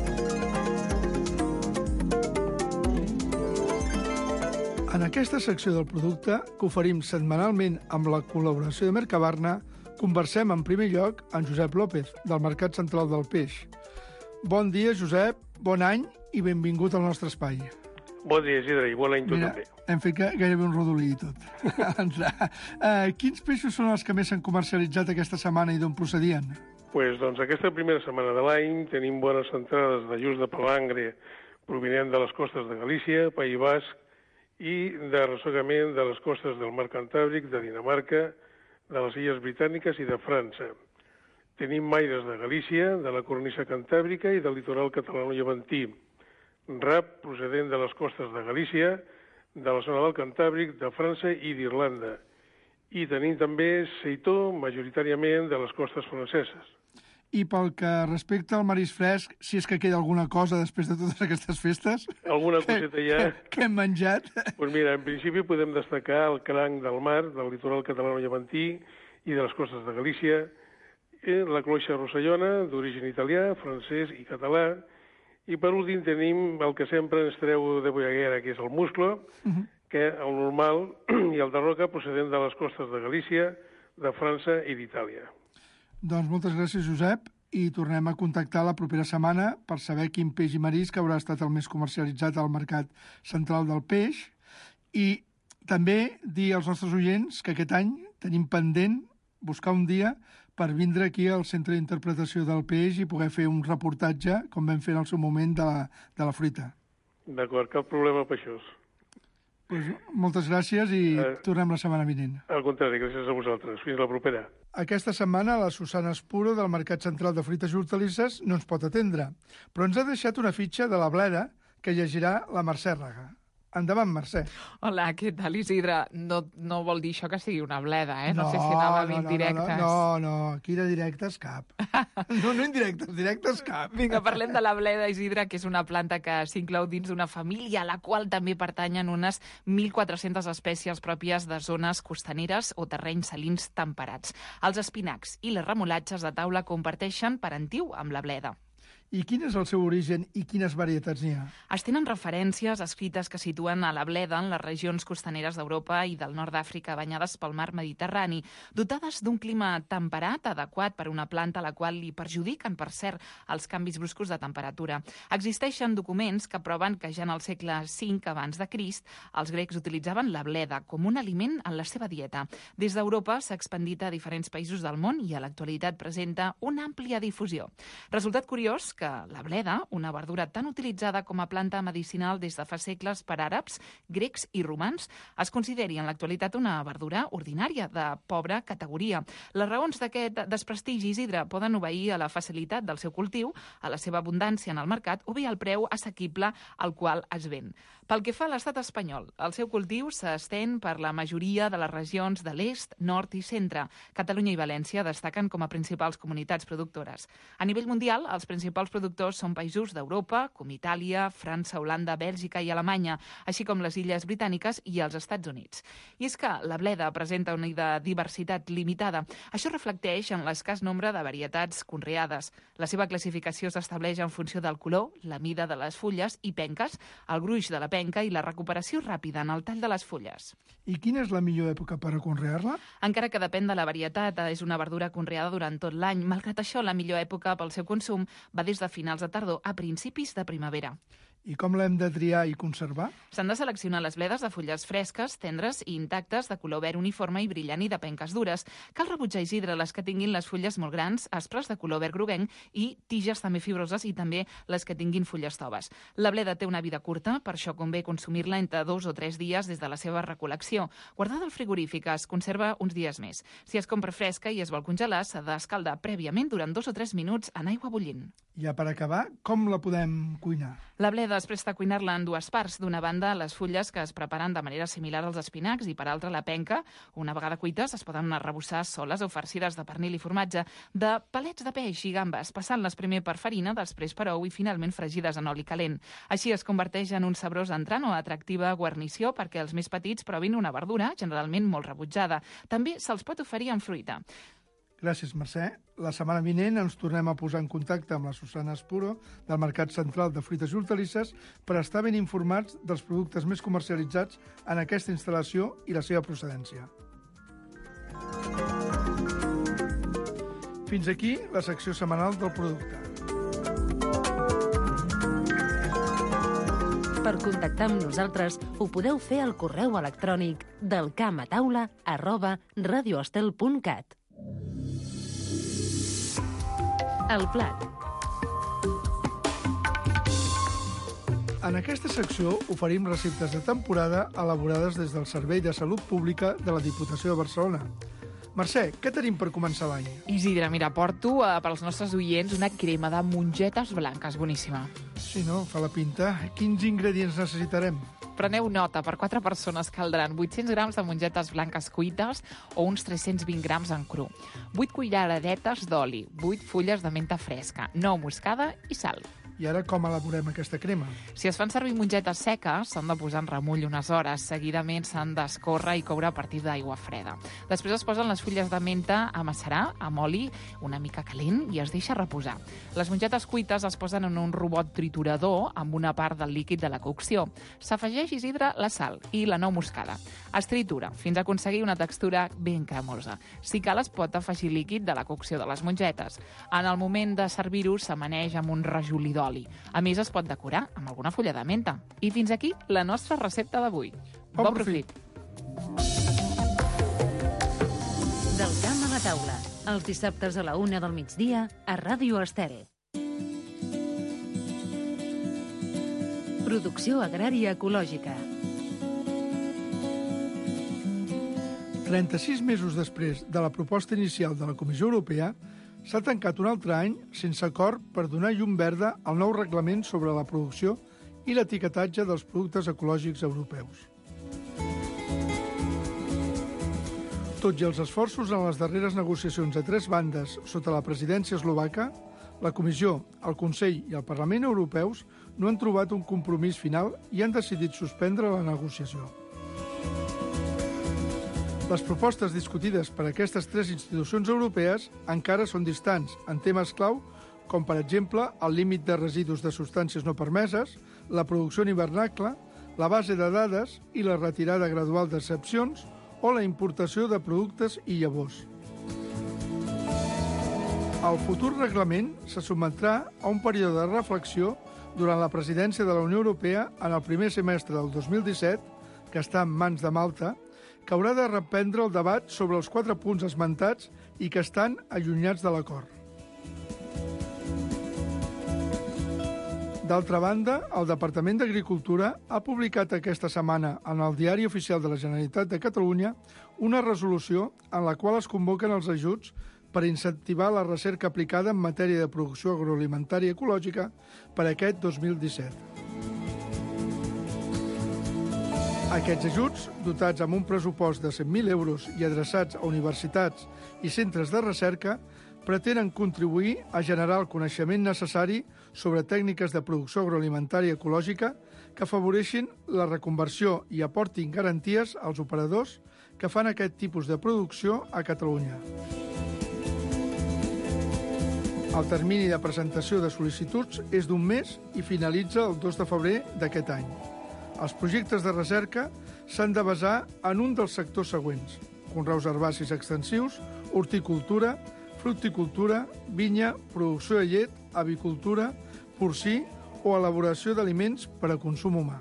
En aquesta secció del producte, que oferim setmanalment amb la col·laboració de Mercabarna, conversem en primer lloc amb Josep López, del Mercat Central del Peix. Bon dia, Josep, bon any i benvingut al nostre espai. Bon dia, Isidre, i bon any tu Mira, també. Hem fet gairebé un rodolí i tot. uh, quins peixos són els que més s'han comercialitzat aquesta setmana i d'on procedien? Pues, doncs, aquesta primera setmana de l'any tenim bones entrades de lluç de palangre provinent de les costes de Galícia, País Basc i de ressegament de les costes del Mar Cantàbric, de Dinamarca, de les Illes Britàniques i de França. Tenim maires de Galícia, de la cornisa cantàbrica i del litoral catalano-llevantí. Rap procedent de les costes de Galícia, de la zona del Cantàbric, de França i d'Irlanda. I tenim també seitó, majoritàriament, de les costes franceses. I pel que respecta al marisc fresc, si és que queda alguna cosa després de totes aquestes festes? Alguna coseta ja. Que, que hem menjat? Doncs mira, en principi podem destacar el cranc del mar, del litoral catalano-llevantí i de les costes de Galícia, la cloixa rossellona, d'origen italià, francès i català, i per últim tenim el que sempre ens treu de Boiaguera, que és el musclo, uh-huh. que el normal i el de roca procedent de les costes de Galícia, de França i d'Itàlia. Doncs moltes gràcies, Josep, i tornem a contactar la propera setmana per saber quin peix i marisc haurà estat el més comercialitzat al Mercat Central del Peix i també dir als nostres oients que aquest any tenim pendent buscar un dia per vindre aquí al Centre d'Interpretació del Peix i poder fer un reportatge, com vam fer en el seu moment, de la, de la fruita. D'acord, cap problema per això. Pues, moltes gràcies i eh, tornem la setmana vinent. Al contrari, gràcies a vosaltres. Fins la propera. Aquesta setmana la Susana Espuro del Mercat Central de Fruites i Hortalisses no ens pot atendre, però ens ha deixat una fitxa de la Bleda que llegirà la Mercè Raga. Endavant, Mercè. Hola, què tal, Isidre? No, no vol dir això que sigui una bleda, eh? No, no sé si anava no, d'indirectes. No, no, no, aquí de directes cap. No, no indirectes, directes cap. Vinga, parlem de la bleda, Isidre, que és una planta que s'inclou dins d'una família a la qual també pertanyen unes mil quatre-centes espècies pròpies de zones costaneres o terrenys salins temperats. Els espinacs i les remolatges de taula comparteixen parentiu amb la bleda. I quin és el seu origen i quines varietats n'hi ha? Es tenen referències escrites que situen a la bleda en les regions costaneres d'Europa i del nord d'Àfrica banyades pel mar Mediterrani, dotades d'un clima temperat adequat per una planta a la qual li perjudiquen, per cert, els canvis bruscos de temperatura. Existeixen documents que proven que ja en el segle cinc abans de Crist els grecs utilitzaven la bleda com un aliment en la seva dieta. Des d'Europa s'ha expandit a diferents països del món i a l'actualitat presenta una àmplia difusió. Resultat curiós que la bleda, una verdura tan utilitzada com a planta medicinal des de fa segles per àrabs, grecs i romans, es consideri en l'actualitat una verdura ordinària de pobra categoria. Les raons d'aquest desprestigi, Isidre, poden obeir a la facilitat del seu cultiu, a la seva abundància en el mercat o bé al preu assequible al qual es ven. Pel que fa a l'estat espanyol, el seu cultiu s'estén per la majoria de les regions de l'est, nord i centre. Catalunya i València destaquen com a principals comunitats productores. A nivell mundial, els principals principals productors són països d'Europa, com Itàlia, França, Holanda, Bèlgica i Alemanya, així com les Illes Britàniques i els Estats Units. I és que la bleda presenta una diversitat limitada. Això reflecteix en l'escàs nombre de varietats conreades. La seva classificació s'estableix en funció del color, la mida de les fulles i penques, el gruix de la penca i la recuperació ràpida en el tall de les fulles. I quina és la millor època per a conrear-la? Encara que depèn de la varietat, és una verdura conreada durant tot l'any. Malgrat això, la millor època pel seu consum va des de finals de tardor a principis de primavera. I com l'hem de triar i conservar? S'han de seleccionar les bledes de fulles fresques, tendres i intactes, de color verd uniforme i brillant i de penques dures. Cal rebutjar, Isidre, les que tinguin les fulles molt grans, aspres, de color verd groguenc i tiges també fibroses i també les que tinguin fulles toves. La bleda té una vida curta, per això convé consumir-la entre dos o tres dies des de la seva recol·lecció. Guardada al frigorífic es conserva uns dies més. Si es compra fresca i es vol congelar, s'ha d'escaldar prèviament durant dos o tres minuts en aigua bullint. Ja per acabar, com la podem cuinar? La bleda es presta a cuinar-la en dues parts. D'una banda, les fulles, que es preparen de manera similar als espinacs, i per altra, la penca. Una vegada cuites, es poden arrebossar soles o farcides de pernil i formatge, de palets de peix i gambes, passant-les primer per farina, després per ou i finalment fregides en oli calent. Així es converteix en un sabrós entrant o atractiva guarnició perquè els més petits provin una verdura, generalment molt rebutjada. També se'ls pot oferir en fruita. Gràcies, Mercè. La setmana vinent ens tornem a posar en contacte amb la Susana Espuro del Mercat Central de Fruites i Hortalisses per estar ben informats dels productes més comercialitzats en aquesta instal·lació i la seva procedència. Fins aquí la secció setmanal del producte. Per contactar amb nosaltres ho podeu fer al correu electrònic del camp a taula arroba radioestel punt cat. El plat. En aquesta secció oferim receptes de temporada elaborades des del Servei de Salut Pública de la Diputació de Barcelona. Mercè, què tenim per començar l'any? Isidre, mira, porto eh, pels nostres oients una crema de mongetes blanques, boníssima. Sí, no? Fa la pinta. Quins ingredients necessitarem? Preneu nota, per quatre persones caldran vuit-cents grams de mongetes blanques cuites o uns tres-cents vint grams en cru, vuit culleradetes d'oli, vuit fulles de menta fresca, nou moscada i sal. I ara com elaborem aquesta crema? Si es fan servir mongetes seques, s'han de posar en remull unes hores. Seguidament s'han d'escórrer i coure a partir d'aigua freda. Després es posen les fulles de menta a macerar amb oli una mica calent i es deixa reposar. Les mongetes cuites es posen en un robot triturador amb una part del líquid de la cocció. S'afegeix, Isidre, la sal i la nou moscada. Es tritura fins a aconseguir una textura ben cremosa. Si cal, es pot afegir líquid de la cocció de les mongetes. En el moment de servir-ho, s'amaneix amb un rajolí d'oli. A més, es pot decorar amb alguna fulla de menta. I fins aquí la nostra recepta d'avui. Bon, bon profit! Del camp a la taula, els dissabtes a la una del migdia a Ràdio Estere. Producció agrària ecològica. trenta-sis mesos després de la proposta inicial de la Comissió Europea, s'ha tancat un altre any sense acord per donar llum verda al nou reglament sobre la producció i l'etiquetatge dels productes ecològics europeus. Tot i els esforços en les darreres negociacions a tres bandes sota la presidència eslovaca, la Comissió, el Consell i el Parlament Europeus no han trobat un compromís final i han decidit suspendre la negociació. Les propostes discutides per aquestes tres institucions europees encara són distants en temes clau com, per exemple, el límit de residus de substàncies no permeses, la producció en hivernacle, la base de dades i la retirada gradual d'excepcions o la importació de productes i llavors. El futur reglament se sotmetrà a un període de reflexió durant la presidència de la Unió Europea en el primer semestre del dos mil disset, que està en mans de Malta, que haurà de reprendre el debat sobre els quatre punts esmentats i que estan allunyats de l'acord. D'altra banda, el Departament d'Agricultura ha publicat aquesta setmana en el Diari Oficial de la Generalitat de Catalunya una resolució en la qual es convoquen els ajuts per incentivar la recerca aplicada en matèria de producció agroalimentària ecològica per aquest dos mil disset. Aquests ajuts, dotats amb un pressupost de cent mil euros i adreçats a universitats i centres de recerca, pretenen contribuir a generar el coneixement necessari sobre tècniques de producció agroalimentària ecològica que afavoreixin la reconversió i aportin garanties als operadors que fan aquest tipus de producció a Catalunya. El termini de presentació de sol·licituds és d'un mes i finalitza el dos de febrer d'aquest any. Els projectes de recerca s'han de basar en un dels sectors següents: conreus herbacis extensius, horticultura, fructicultura, vinya, producció de llet, avicultura, porcí o elaboració d'aliments per a consum humà.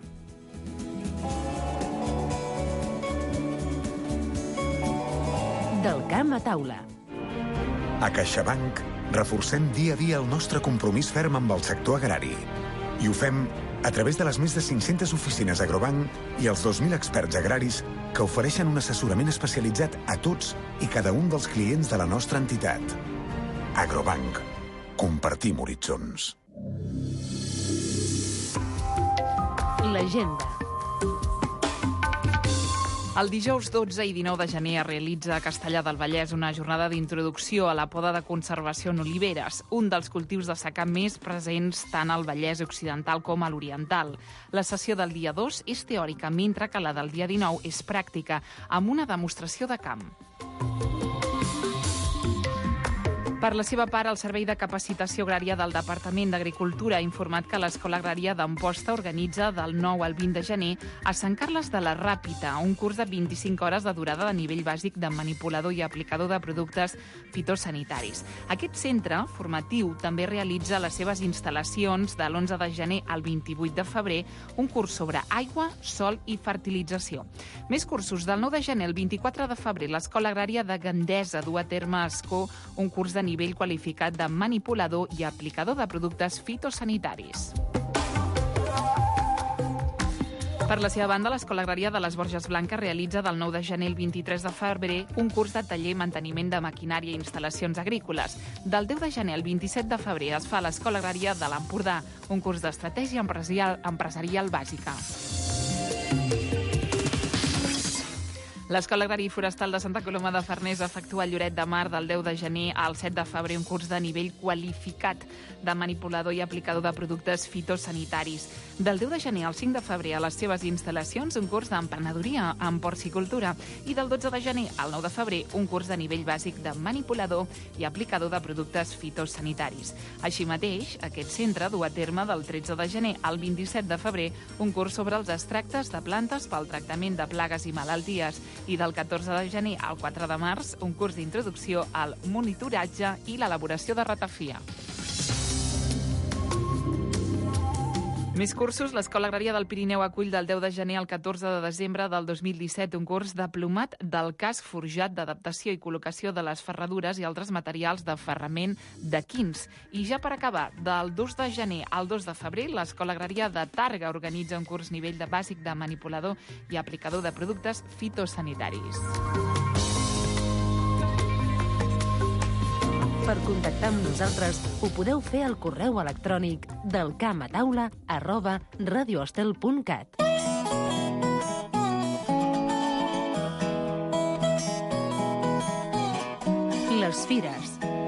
Del camp a taula. A CaixaBank reforcem dia a dia el nostre compromís ferm amb el sector agrari. I ho fem a través de les més de cinc-centes oficines Agrobank i els dos mil experts agraris que ofereixen un assessorament especialitzat a tots i cada un dels clients de la nostra entitat. Agrobank. Compartim horitzons. L'agenda. El dijous dotze i dinou de gener es realitza a Castellar del Vallès una jornada d'introducció a la poda de conservació en oliveres, un dels cultius de secà més presents tant al Vallès Occidental com a l'Oriental. La sessió del dia dos és teòrica, mentre que la del dia dinou és pràctica, amb una demostració de camp. Per la seva part, el Servei de Capacitació Agrària del Departament d'Agricultura ha informat que l'Escola Agrària d'Amposta organitza del nou al vint de gener a Sant Carles de la Ràpita, un curs de vint-i-cinc hores de durada de nivell bàsic de manipulador i aplicador de productes fitosanitaris. Aquest centre formatiu també realitza les seves instal·lacions de l'onze de gener al vint-i-vuit de febrer, un curs sobre aigua, sol i fertilització. Més cursos. Del nou de gener al vint-i-quatre de febrer, l'Escola Agrària de Gandesa du a terme a Ascó un curs de nivell qualificat de manipulador i aplicador de productes fitosanitaris. Per la seva banda, l'Escola Agrària de les Borges Blanques realitza del nou de gener al vint-i-tres de febrer un curs de taller manteniment de maquinària i instal·lacions agrícoles. Del deu de gener al vint-i-set de febrer es fa a l'Escola Agrària de l'Empordà un curs d'estratègia empresarial, empresarial bàsica. L'Escola Agrària i Forestal de Santa Coloma de Farners efectua a Lloret de Mar del deu de gener al set de febrer un curs de nivell qualificat de manipulador i aplicador de productes fitosanitaris. Del deu de gener al cinc de febrer a les seves instal·lacions un curs d'emprenedoria en porcicultura i del dotze de gener al nou de febrer un curs de nivell bàsic de manipulador i aplicador de productes fitosanitaris. Així mateix, aquest centre du a terme del tretze de gener al vint-i-set de febrer un curs sobre els extractes de plantes pel tractament de plagues i malalties i del catorze de gener al quatre de març un curs d'introducció al monitoratge i l'elaboració de ratafia. Més cursos. L'Escola Agrària del Pirineu acull del deu de gener al catorze de desembre del dos mil disset un curs diplomat del casc forjat d'adaptació i col·locació de les ferradures i altres materials de ferrament de quins. I ja per acabar, del dos de gener al dos de febrer, l'Escola Agrària de Tàrrega organitza un curs nivell de bàsic de manipulador i aplicador de productes fitosanitaris. Per contactar amb nosaltres ho podeu fer al correu electrònic del camp a taula arroba radioestel punt cat. Les fires.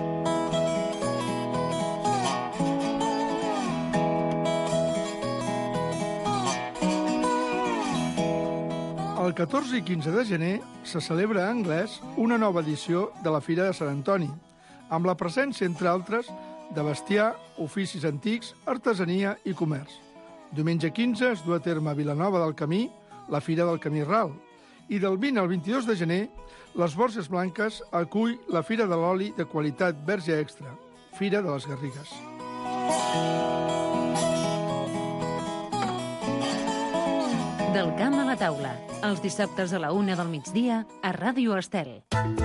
El catorze i quinze de gener se celebra a Anglès una nova edició de la Fira de Sant Antoni, amb la presència, entre altres, de bestiar, oficis antics, artesania i comerç. Diumenge quinze es du a terme a Vilanova del Camí la Fira del Camí Ral i del vint al vint-i-dos de gener les Borges Blanques acull la Fira de l'Oli de qualitat Verge Extra, Fira de les Garrigues. Del camp a la taula, els dissabtes a la una del migdia a Ràdio Estel.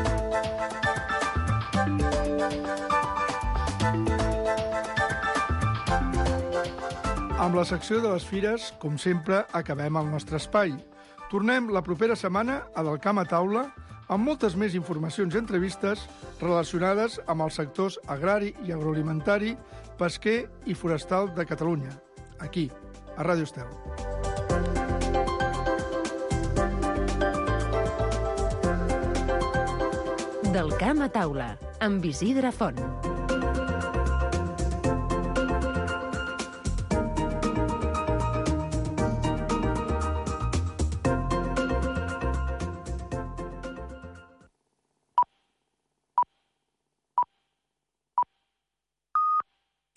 Amb la secció de les fires, com sempre, acabem el nostre espai. Tornem la propera setmana a Del camp a taula amb moltes més informacions i entrevistes relacionades amb els sectors agrari i agroalimentari, pesquer i forestal de Catalunya, aquí, a Ràdio Estel. Del camp a taula, amb Isidre Font.